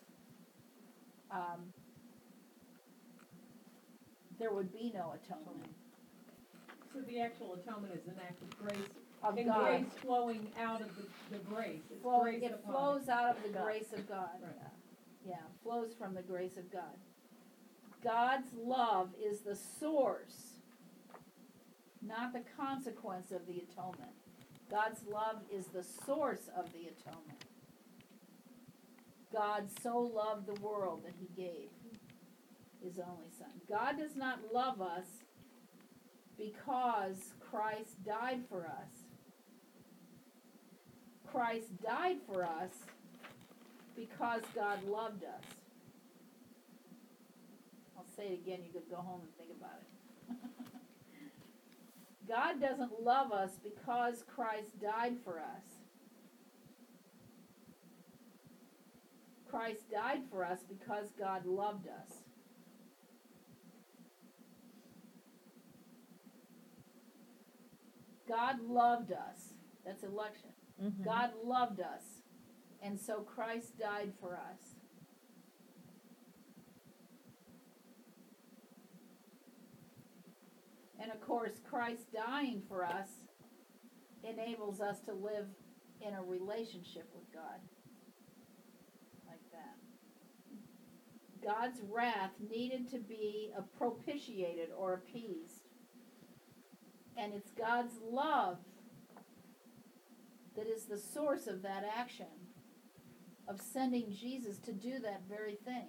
there would be no atonement So the actual atonement is an act of grace, of and God. grace flowing out of the grace. It's grace It upon flows out of the God. grace of God. Right. Yeah, flows from the grace of God. God's love is the source, not the consequence of the atonement. God's love is the source of the atonement. God so loved the world that He gave His only Son. God does not love us because Christ died for us. Christ died for us because God loved us. I'll say it again, you could go home and think about it. God doesn't love us because Christ died for us. Christ died for us because God loved us. God loved us. That's election. Mhm. God loved us. And so Christ died for us. And of course, Christ dying for us enables us to live in a relationship with God. Like that. God's wrath needed to be propitiated or appeased. And it's God's love that is the source of that action, of sending Jesus to do that very thing.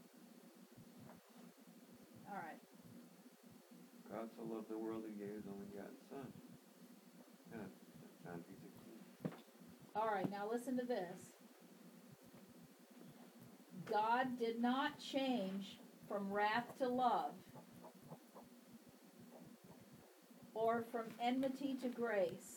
All right. God so loved the world He gave His only begotten Son. Yeah, John 3:16. All right, now listen to this. God did not change from wrath to love or from enmity to grace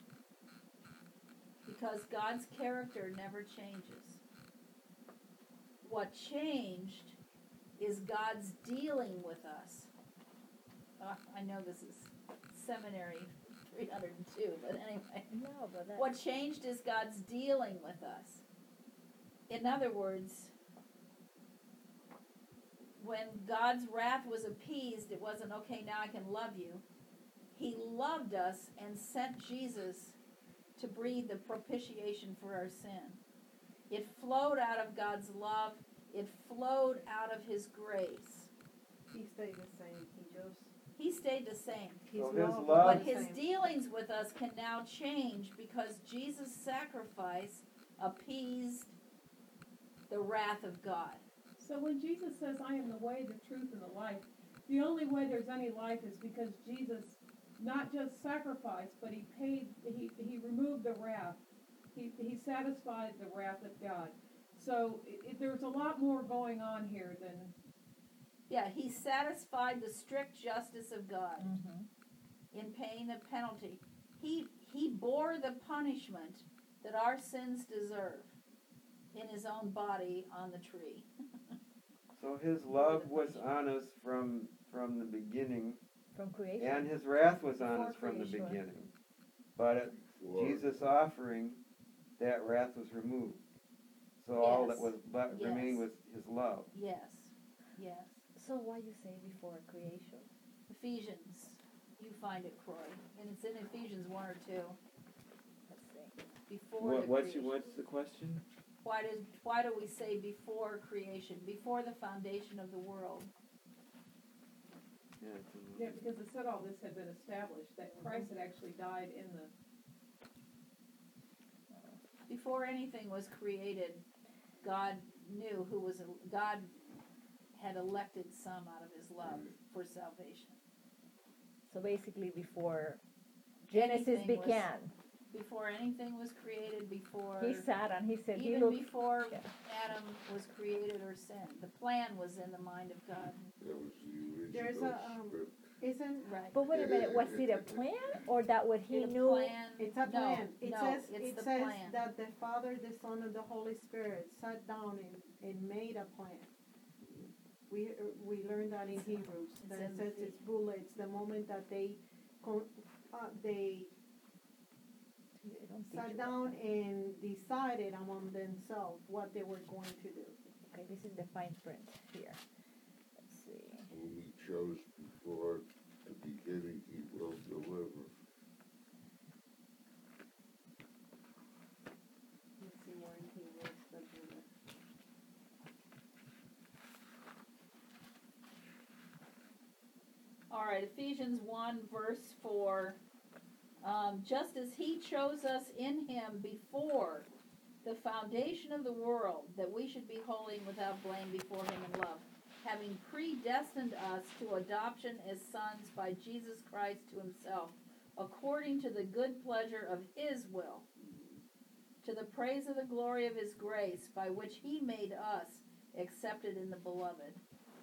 because God's character never changes. What changed is God's dealing with us. I know this is seminary 302, but anyway. No, but that, What changed is God's dealing with us. In other words, when God's wrath was appeased, it wasn't, okay, now I can love you. He loved us and sent Jesus to breathe the propitiation for our sin. It flowed out of God's love. It flowed out of His grace. He stayed the same. He stayed the same. So His love- But His dealings with us can now change because Jesus' sacrifice appeased the wrath of God. So when Jesus says, I am the way, the truth, and the life, the only way there's any life is because Jesus not just sacrificed, but He paid, He removed the wrath. He satisfied the wrath of God. So there's a lot more going on here than... Yeah, He satisfied the strict justice of God Mhm. in paying the penalty. He bore the punishment that our sins deserve in His own body on the tree. So His love was on us from the beginning, From creation. and His wrath was on Before us from the creation. beginning. But at Before- Jesus' offering, that wrath was removed. So all that Yes. was remained Yes. was His love. Yes, yes. So why you say before creation? Ephesians, you find it, Croy, and it's in Ephesians 1 or 2. Let's see. before the What's creation. the question? Why do we say before creation, before the foundation of the world? Yeah, it's in Yeah, because it said all this had been established, that Christ had actually died in the, Before anything was created, God knew God had elected some out of his love for salvation. So basically, before Genesis Anything was- began, Before anything was created, before he sat and he said, he even looked. before yeah. Adam was created or sinned, the plan was in the mind of God. That was the There's original a, script. isn't, Right. But wait a minute, was it a plan or that what he The knew? plan. it's a plan. It no, says, it's it the says plan. that the Father, the Son, and the Holy Spirit sat down and made a plan. We learned that in Hebrews. It's That in it says it's bullets, the moment that they They don't teach sat you down that. and decided among themselves what they were going to do. Okay, this is the fine print here. Let's see. Whom he chose before the beginning, he will deliver. Let's see where in Hebrews the bullet. All right, Ephesians 1, verse 4. Just as he chose us in him before the foundation of the world, that we should be holy and without blame before him in love, having predestined us to adoption as sons by Jesus Christ to himself, according to the good pleasure of his will, to the praise of the glory of his grace, by which he made us accepted in the beloved.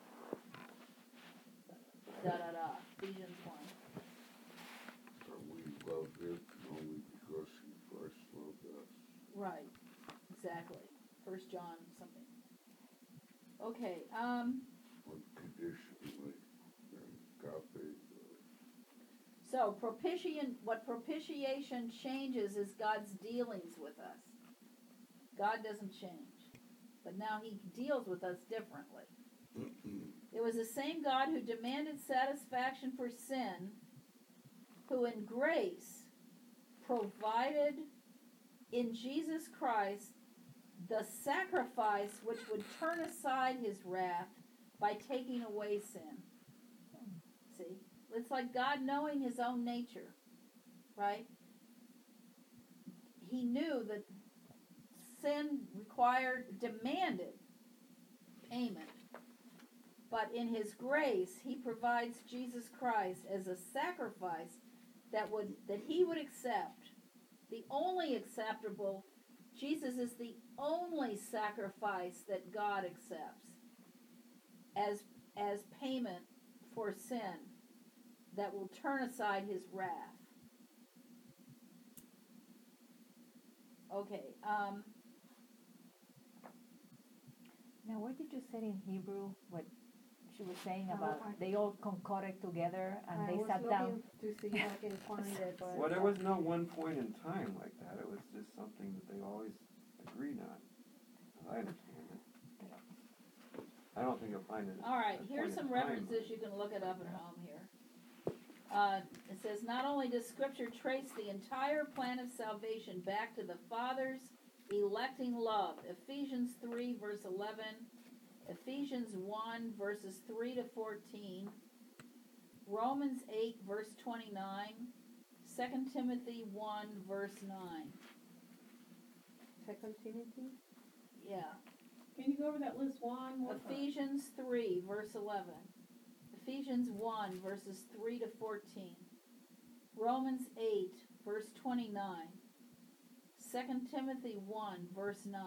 Ephesians 1. And we love him only because he first loved us. Right, exactly. 1 John something. Okay, Unconditionally. And agape love. so what propitiation changes is God's dealings with us. God doesn't change, but now he deals with us differently. It was the same God who demanded satisfaction for sin, who in grace provided in Jesus Christ the sacrifice which would turn aside his wrath by taking away sin. See? It's like God knowing his own nature, right? He knew that sin demanded payment. But in his grace, he provides Jesus Christ as a sacrifice that he would accept. The only acceptable, Jesus is the only sacrifice that God accepts as payment for sin that will turn aside his wrath. Okay, Now, what did you say in Hebrew? What she was saying about they all concorded together and they sat down. I was looking to see if I can find it, but. Well, there was no one point in time like that. It was just something that they always agreed on, as I understand it. I don't think you'll find it. all right, a here's point some in time. references you can look it up at home here. It says, not only does Scripture trace the entire plan of salvation back to the Father's electing love, Ephesians 3, verse 11, Ephesians 1, verses 3 to 14, Romans 8, verse 29, 2 Timothy 1, verse 9. 2 Timothy? Yeah. can you go over that list one more time? Ephesians 3, verse 11. Ephesians 1, verses 3 to 14. Romans 8, verse 29. 2 Timothy 1, verse 9.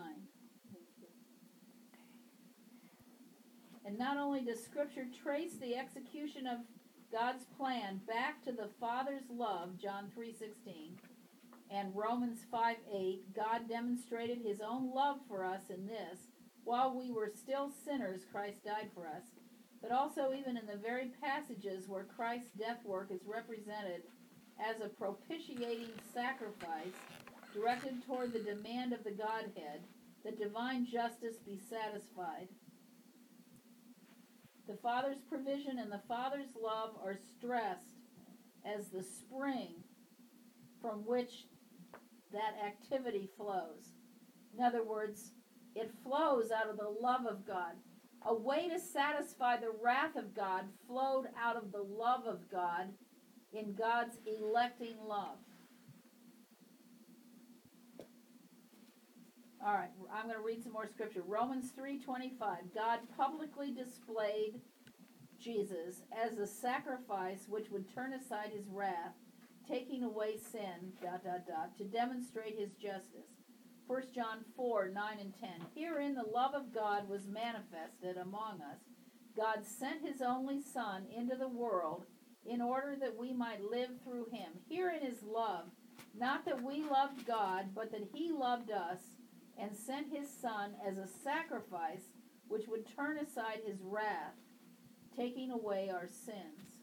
And not only does Scripture trace the execution of God's plan back to the Father's love, John 3:16, and Romans 5:8, God demonstrated his own love for us in this: while we were still sinners, Christ died for us. But also even in the very passages where Christ's death work is represented as a propitiating sacrifice directed toward the demand of the Godhead, that divine justice be satisfied. The Father's provision and the Father's love are stressed as the spring from which that activity flows. In other words, it flows out of the love of God. A way to satisfy the wrath of God flowed out of the love of God in God's electing love. All right, I'm going to read some more scripture. Romans 3:25. God publicly displayed Jesus as a sacrifice which would turn aside his wrath, taking away sin, to demonstrate his justice. 1 John 4:9 and 10. Herein the love of God was manifested among us. God sent his only Son into the world in order that we might live through him. Herein is love, not that we loved God, but that he loved us and sent his Son as a sacrifice which would turn aside his wrath, taking away our sins.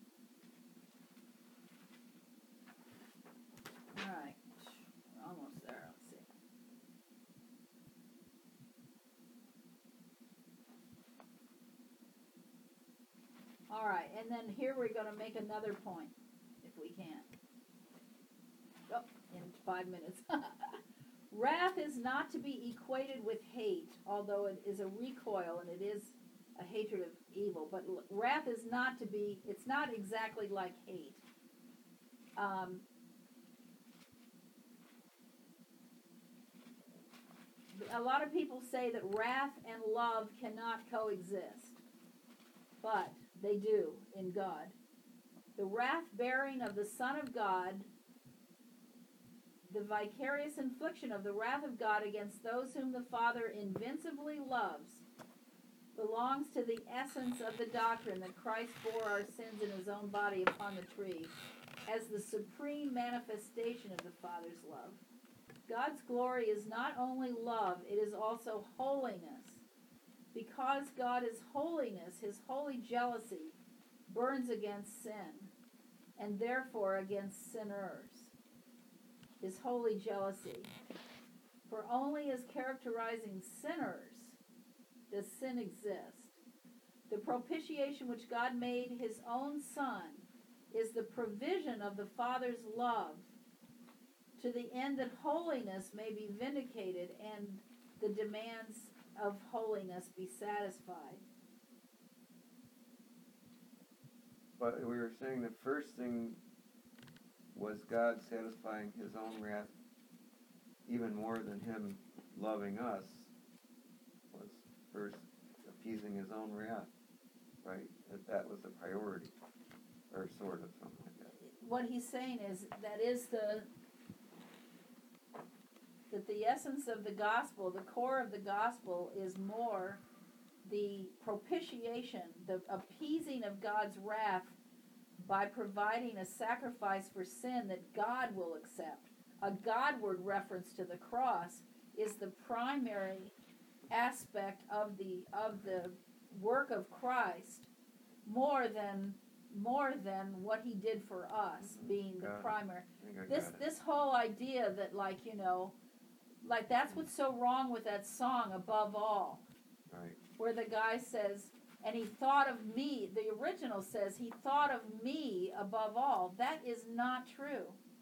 All right, we're almost there. Let's see. All right, and then here we're going to make another point, if we can. Oh, in 5 minutes. Wrath is not to be equated with hate, although it is a recoil and it is a hatred of evil. But wrath is not to be, it's not exactly like hate. A lot of people say that wrath and love cannot coexist, but they do in God. The wrath bearing of the Son of God, the vicarious infliction of the wrath of God against those whom the Father invincibly loves, belongs to the essence of the doctrine that Christ bore our sins in his own body upon the tree as the supreme manifestation of the Father's love. God's glory is not only love, it is also holiness. Because God is holiness, his holy jealousy burns against sin, and therefore against sinners. His holy jealousy. For only as characterizing sinners does sin exist. The propitiation which God made his own Son is the provision of the Father's love to the end that holiness may be vindicated and the demands of holiness be satisfied. But we were saying the first thing was God satisfying his own wrath even more than him loving us, was first appeasing his own wrath, right? That was the priority, or sort of something like that. What he's saying is that the essence of the gospel, the core of the gospel, is more the propitiation, the appeasing of God's wrath by providing a sacrifice for sin that God will accept. A Godward reference to the cross is the primary aspect of the work of Christ, more than what he did for us, being the primary. This whole idea that, like, you know, like, that's what's so wrong with that song, Above All. Right. Where the guy says, and he thought of me, the original says, he thought of me above all. That is not true.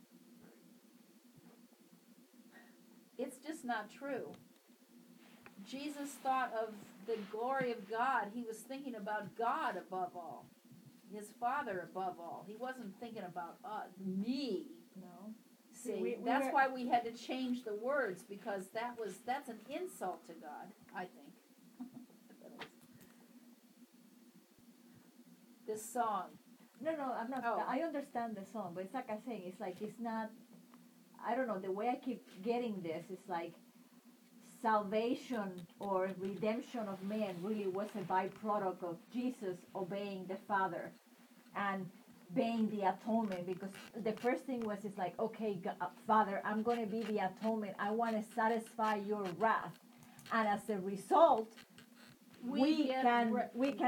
It's just not true. Jesus thought of the glory of God. He was thinking about God above all. His Father above all. He wasn't thinking about me. No. See, that's why we had to change the words, because that's an insult to God, I think. This song. No, I'm not. Oh. I understand the song, but it's like I'm saying, it's like it's not. I don't know. The way I keep getting this is like salvation or redemption of man really was a byproduct of Jesus obeying the Father and being the atonement. Because the first thing was, it's like, okay, God, Father, I'm going to be the atonement. I want to satisfy your wrath, and as a result, we can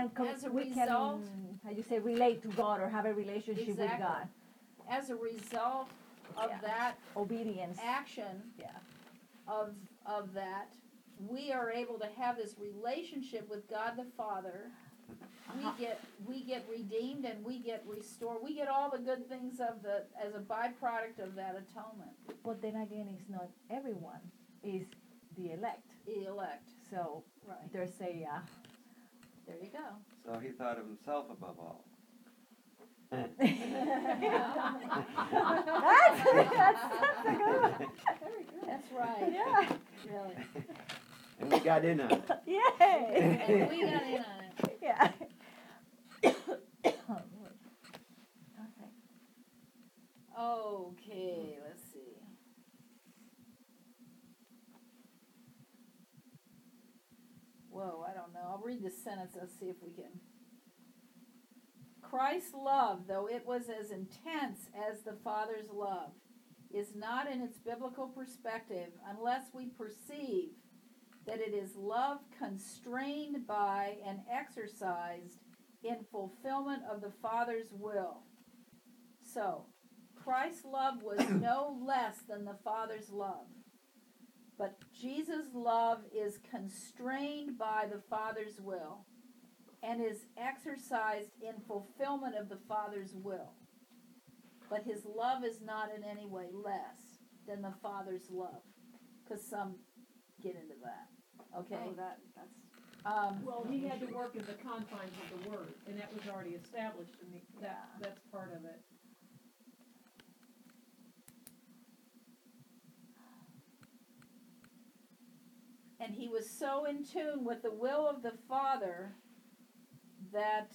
how you say, relate to God or have a relationship with God. As a result of that obedience action, of that, we are able to have this relationship with God the Father, we get redeemed and we get restored. We get all the good things of as a byproduct of that atonement. But then again, it's not everyone is the elect. The elect. So Right. there's a There you go. So he thought of himself above all. that's Very good. That's right. Yeah. Really. And we got in on it. Yay! And we got in on it. Yeah. Okay, let's see. Whoa, I don't know. I'll read this sentence. Let's see if we can. Christ's love, though it was as intense as the Father's love, is not in its biblical perspective unless we perceive that it is love constrained by and exercised in fulfillment of the Father's will. So, Christ's love was no less than the Father's love. But Jesus' love is constrained by the Father's will and is exercised in fulfillment of the Father's will. But his love is not in any way less than the Father's love. Because some get into that. Okay? Oh, that's, Well, he had to work in the confines of the word, and that was already established, and that's part of it. And he was so in tune with the will of the Father that,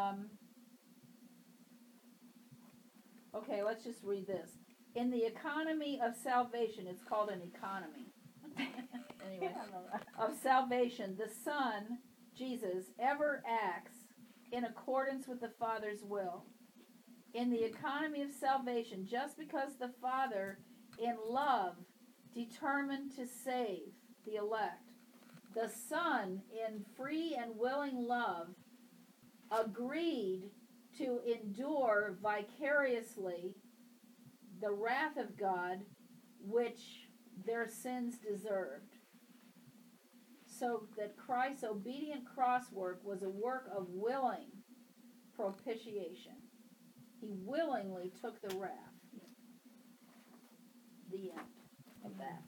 okay, let's just read this. In the economy of salvation, it's called an economy. Anyway, of salvation, the Son, Jesus, ever acts in accordance with the Father's will. In the economy of salvation, just because the Father, in love, determined to save the elect, the Son, in free and willing love, agreed to endure vicariously the wrath of God, which their sins deserved. So that Christ's obedient cross work was a work of willing propitiation. He willingly took the wrath. The end of that.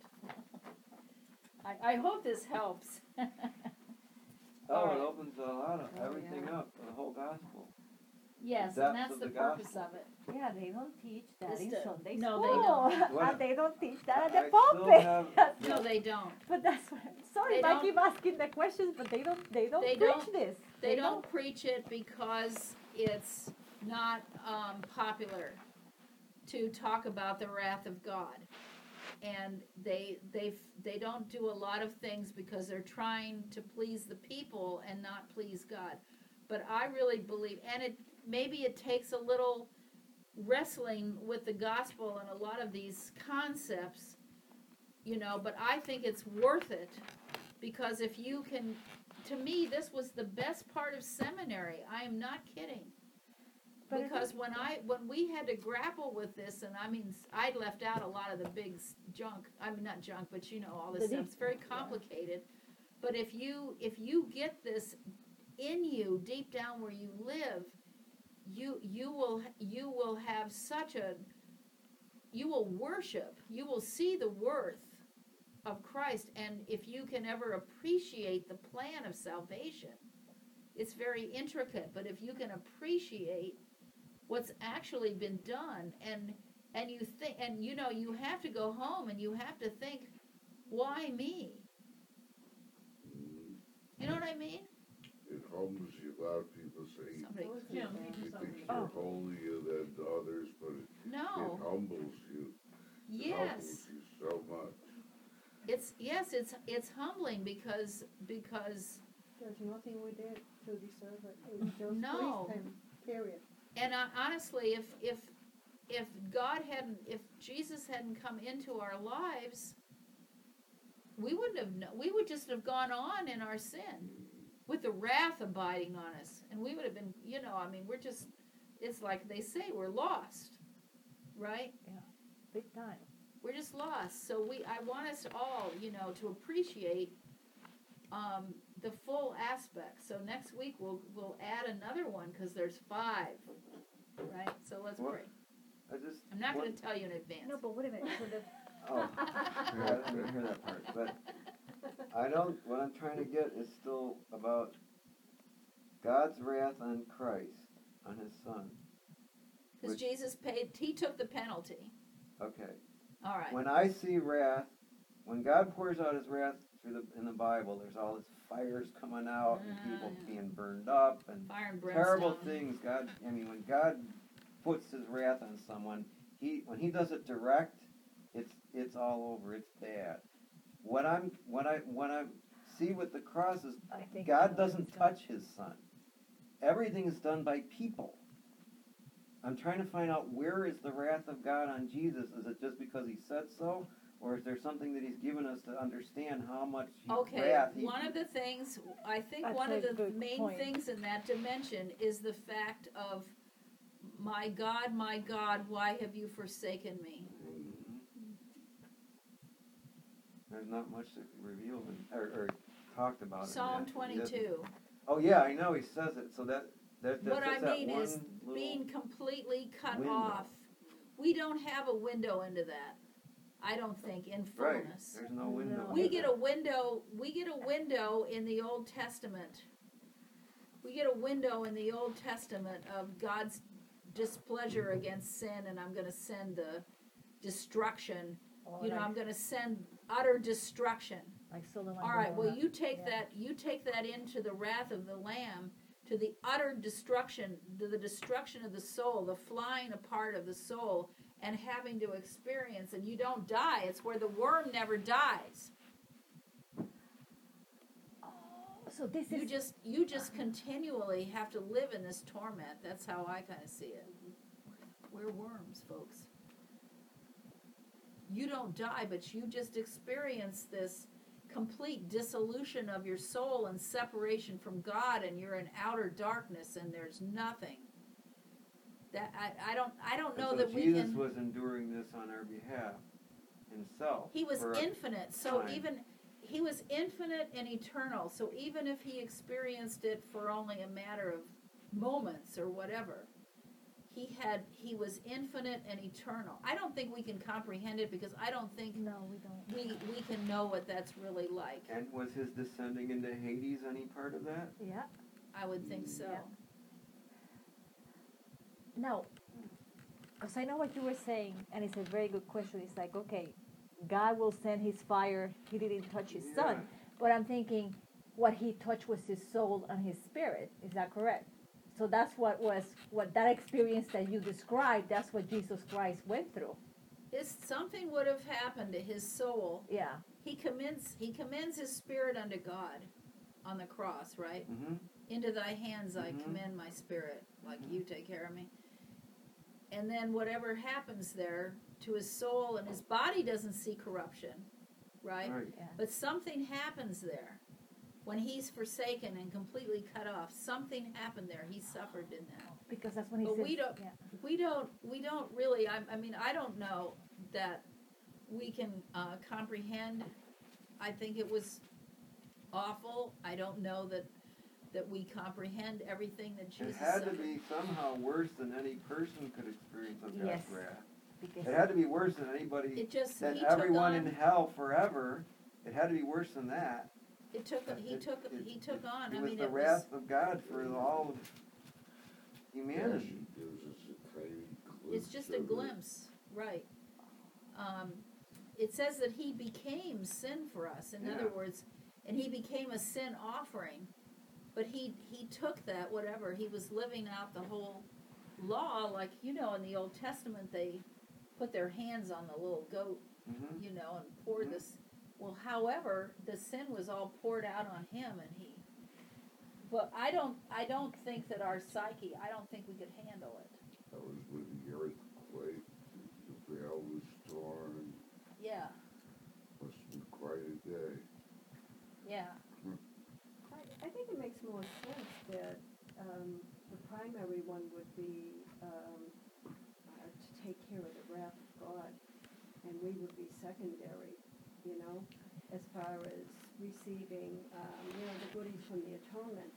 I hope this helps. Oh, Alright. it opens a lot of everything up for the whole gospel. Yes, Depth and that's of the the purpose gospel. of it. Yeah, they don't teach that It's in the- Sunday no, school. they don't. What? And they don't teach that at I the still pulpit. have- No, they don't. But that's what, sorry, They I don't- keep asking the questions, but they don't They preach don't- this. They don't preach it because it's not popular to talk about the wrath of God, and they don't do a lot of things because they're trying to please the people and not please God. But I really believe, and maybe it takes a little wrestling with the gospel and a lot of these concepts, but I think it's worth it, because if you can, to me, this was the best part of seminary. I am not kidding. But Because when we had to grapple with this, and I left out a lot of the big junk. Not junk, but all this The stuff. deep- It's very complicated. But if you get this in you, deep down where you live, you will have you will worship. You will see the worth of Christ, and if you can ever appreciate the plan of salvation, it's very intricate. But if you can appreciate what's actually been done, and you think, and you have to go home and you have to think, why me? You know what I mean? It humbles you. A lot of people say Somebody, It was Jim, he you just think something. you're holier than others, but it no, humbles you. It yes, humbles you so much. it's humbling because there's nothing we did to deserve it. We just No. pleased him, period. and honestly, if Jesus hadn't come into our lives, we wouldn't have we would just have gone on in our sin with the wrath abiding on us, and we would have been, we're just, it's like they say, we're lost, right? Big time. We're just lost. So I want us all, to appreciate the full aspect. So next week we'll add another one because there's 5, right? So let's What? pray. I just. I'm not what- going to tell you in advance. No, but wait a minute. So the Oh, yeah, I didn't hear that part. But I don't. What I'm trying to get is still about God's wrath on Christ, on His Son. Because Jesus paid, He took the penalty. Okay. All right. When I see wrath, when God pours out His wrath in the Bible, there's all this fires coming out and people Yeah. being burned up and Fire and brimstone. terrible things. When God puts His wrath on someone, when He does it direct, it's all over. It's bad. What I see with the cross is I think God doesn't touch His Son. Everything is done by people. I'm trying to find out, where is the wrath of God on Jesus? Is it just because He said so? Or is there something that He's given us to understand how much Okay, wrath He... one of the things, I think That's one a of the good main point. things in that dimension is the fact of, my God, why have you forsaken me? There's not much to reveal or talked about. Psalm in that. 22. Oh yeah, I know He says it. So that's What I just that mean one is little being completely cut window. off. We don't have a window into that. I don't think in Right. fullness. There's no window. We into get that. a window. We get a window in the Old Testament. We get a window in the Old Testament of God's displeasure against sin, and I'm going to send the destruction. I'm going to send utter destruction. like Solomon. All right. Well, you take Yeah. that. You take that into the wrath of the Lamb, to the utter destruction, to the destruction of the soul, the flying apart of the soul, and having to experience. And you don't die. It's where the worm never dies. So this You is just continually have to live in this torment. That's how I kind of see it. We're worms, folks. You don't die, but you just experience this complete dissolution of your soul and separation from God, and you're in outer darkness, and there's nothing. That I don't know And so that we Jesus can. was enduring this on our behalf Himself. He was for a infinite, so time. he was infinite and eternal. So even if he experienced it for only a matter of moments or whatever, he was infinite and eternal. I don't think we can comprehend it, because I don't think no, we don't. we can know what that's really like. And was His descending into Hades any part of that? Yeah. I would think so. Yeah. Now, because I know what you were saying, and it's a very good question. It's like, okay, God will send His fire. He didn't touch His Yeah. Son, but I'm thinking, what He touched was His soul and His spirit. Is that correct? So that's what that experience that you described. That's what Jesus Christ went through. Something would have happened to his soul. Yeah. He commends his spirit unto God on the cross, right? Mm-hmm. Into thy hands I Mhm. commend my spirit, like you take care of me. And then whatever happens there to his soul, and his body doesn't see corruption, right? Right. Yeah. But something happens there. When he's forsaken and completely cut off, something happened there. He suffered in that. Because that's when He But says. we don't- Yeah. We don't really, I mean, I don't know that we can comprehend. I think it was awful. I don't know that we comprehend everything that It Jesus had to suffered. be somehow worse than any person could experience of God's Yes. wrath. Because It had to be worse than anybody, It just, than he took everyone on, in hell forever. It had to be worse than that. he took on, It I was mean, the it was, wrath of God for all of humanity. She gives us a tiny it's glimpse just of a it. glimpse, right. It says that he became sin for us. In other Yeah. words, and he became a sin offering. But he took that, whatever, he was living out the whole law, like, in the Old Testament, they put their hands on the little goat, Mm-hmm. and poured this. Well, however, the sin was all poured out on him, but I don't think that our psyche, I don't think we could handle it. That was with the earthquake, the veil was torn, Yeah, must have been quite a day. yeah. I think it makes more sense that the primary one would be to take care of the wrath of God, and we would be secondary, as far as receiving, the goodies from the atonement.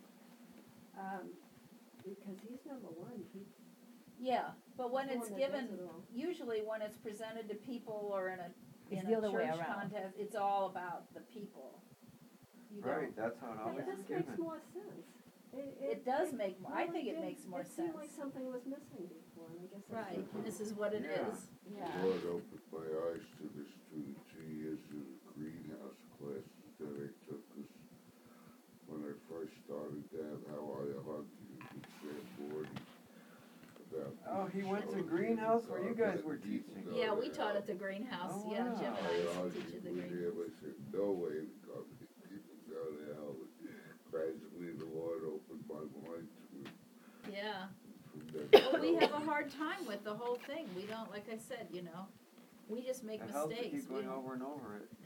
Because he's number one. He's Yeah, but when the it's one that given, does it all. usually when it's presented to people or in It's a the other way church around. contest, it's all about the people. You don't. Right, that's how it But always this is makes given. more sense. It does make more. I really think it did. makes more It seemed sense. like something was missing before, and I guess that's Right, what- this is what it Yeah. is. The Lord opened my eyes to this through the 2 years of the greenhouse classes that I took, 'cause when I first started that, how I hugged you with Sam Morty about. Oh, he went to showing greenhouse where you guys letting were people teaching. know Yeah, we that taught how- at the greenhouse. Oh, Yeah, wow. Jim and I I used to argued teach at the with him. greenhouse. I said, no way to come to people down the hell. Gradually, the Lord opened my mind to it. Yeah. From then Well, we on. have a hard time with the whole thing. We don't, like I said, we just make It helps to mistakes. keep We going don't- over and over it.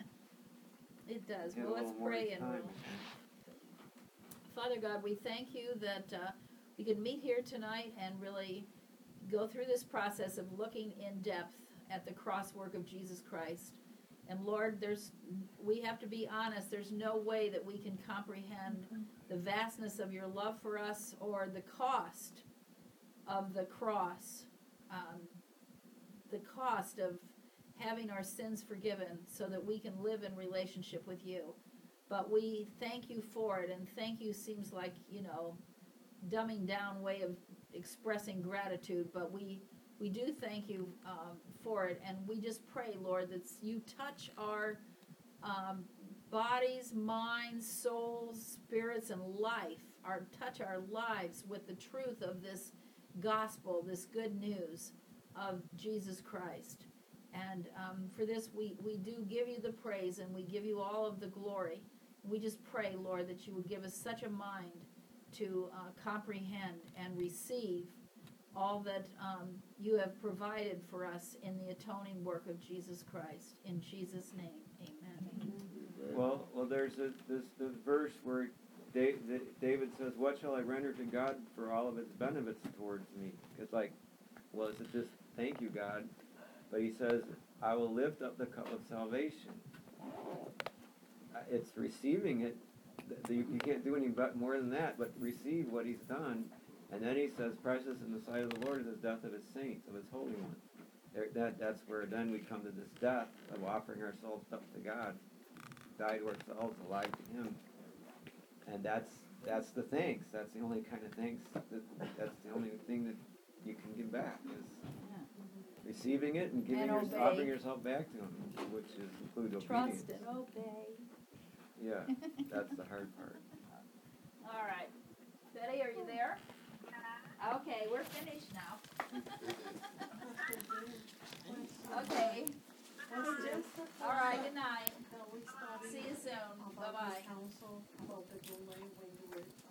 It does. Get a Well, let's little more pray each and time. Father God, we thank you that we could meet here tonight and really go through this process of looking in depth at the cross work of Jesus Christ. And Lord, we have to be honest, there's no way that we can comprehend the vastness of your love for us or the cost of the cross, the cost of having our sins forgiven so that we can live in relationship with you. But we thank you for it, and thank you seems like, dumbing down way of expressing gratitude, but we do thank you for it, and we just pray, Lord, that you touch our bodies, minds, souls, spirits, and life, touch our lives with the truth of this gospel, this good news of Jesus Christ. And for this, we do give you the praise, and we give you all of the glory. We just pray, Lord, that you would give us such a mind to comprehend and receive all that you have provided for us in the atoning work of Jesus Christ. In Jesus' name, amen. Well, there's this verse where David says, "What shall I render to God for all of its benefits towards me?" It's like, well, is it just thank you, God? But he says, "I will lift up the cup of salvation." It's receiving it. You can't do any more than that, but receive what he's done. And then he says, "Precious in the sight of the Lord is the death of his saints, of his holy ones." That's where then we come to this death of offering ourselves up to God, die to ourselves, alive to him. And that's the thanks. That's the only kind of thanks. That's the only thing that you can give back is receiving it and And obey. offering yourself back to him, which includes obedience. Trust and obey. Yeah, that's the hard part. All right. Betty, are you there? Okay, we're finished now. Okay. All right, good night. See you soon. Bye-bye. Council about the delay when you were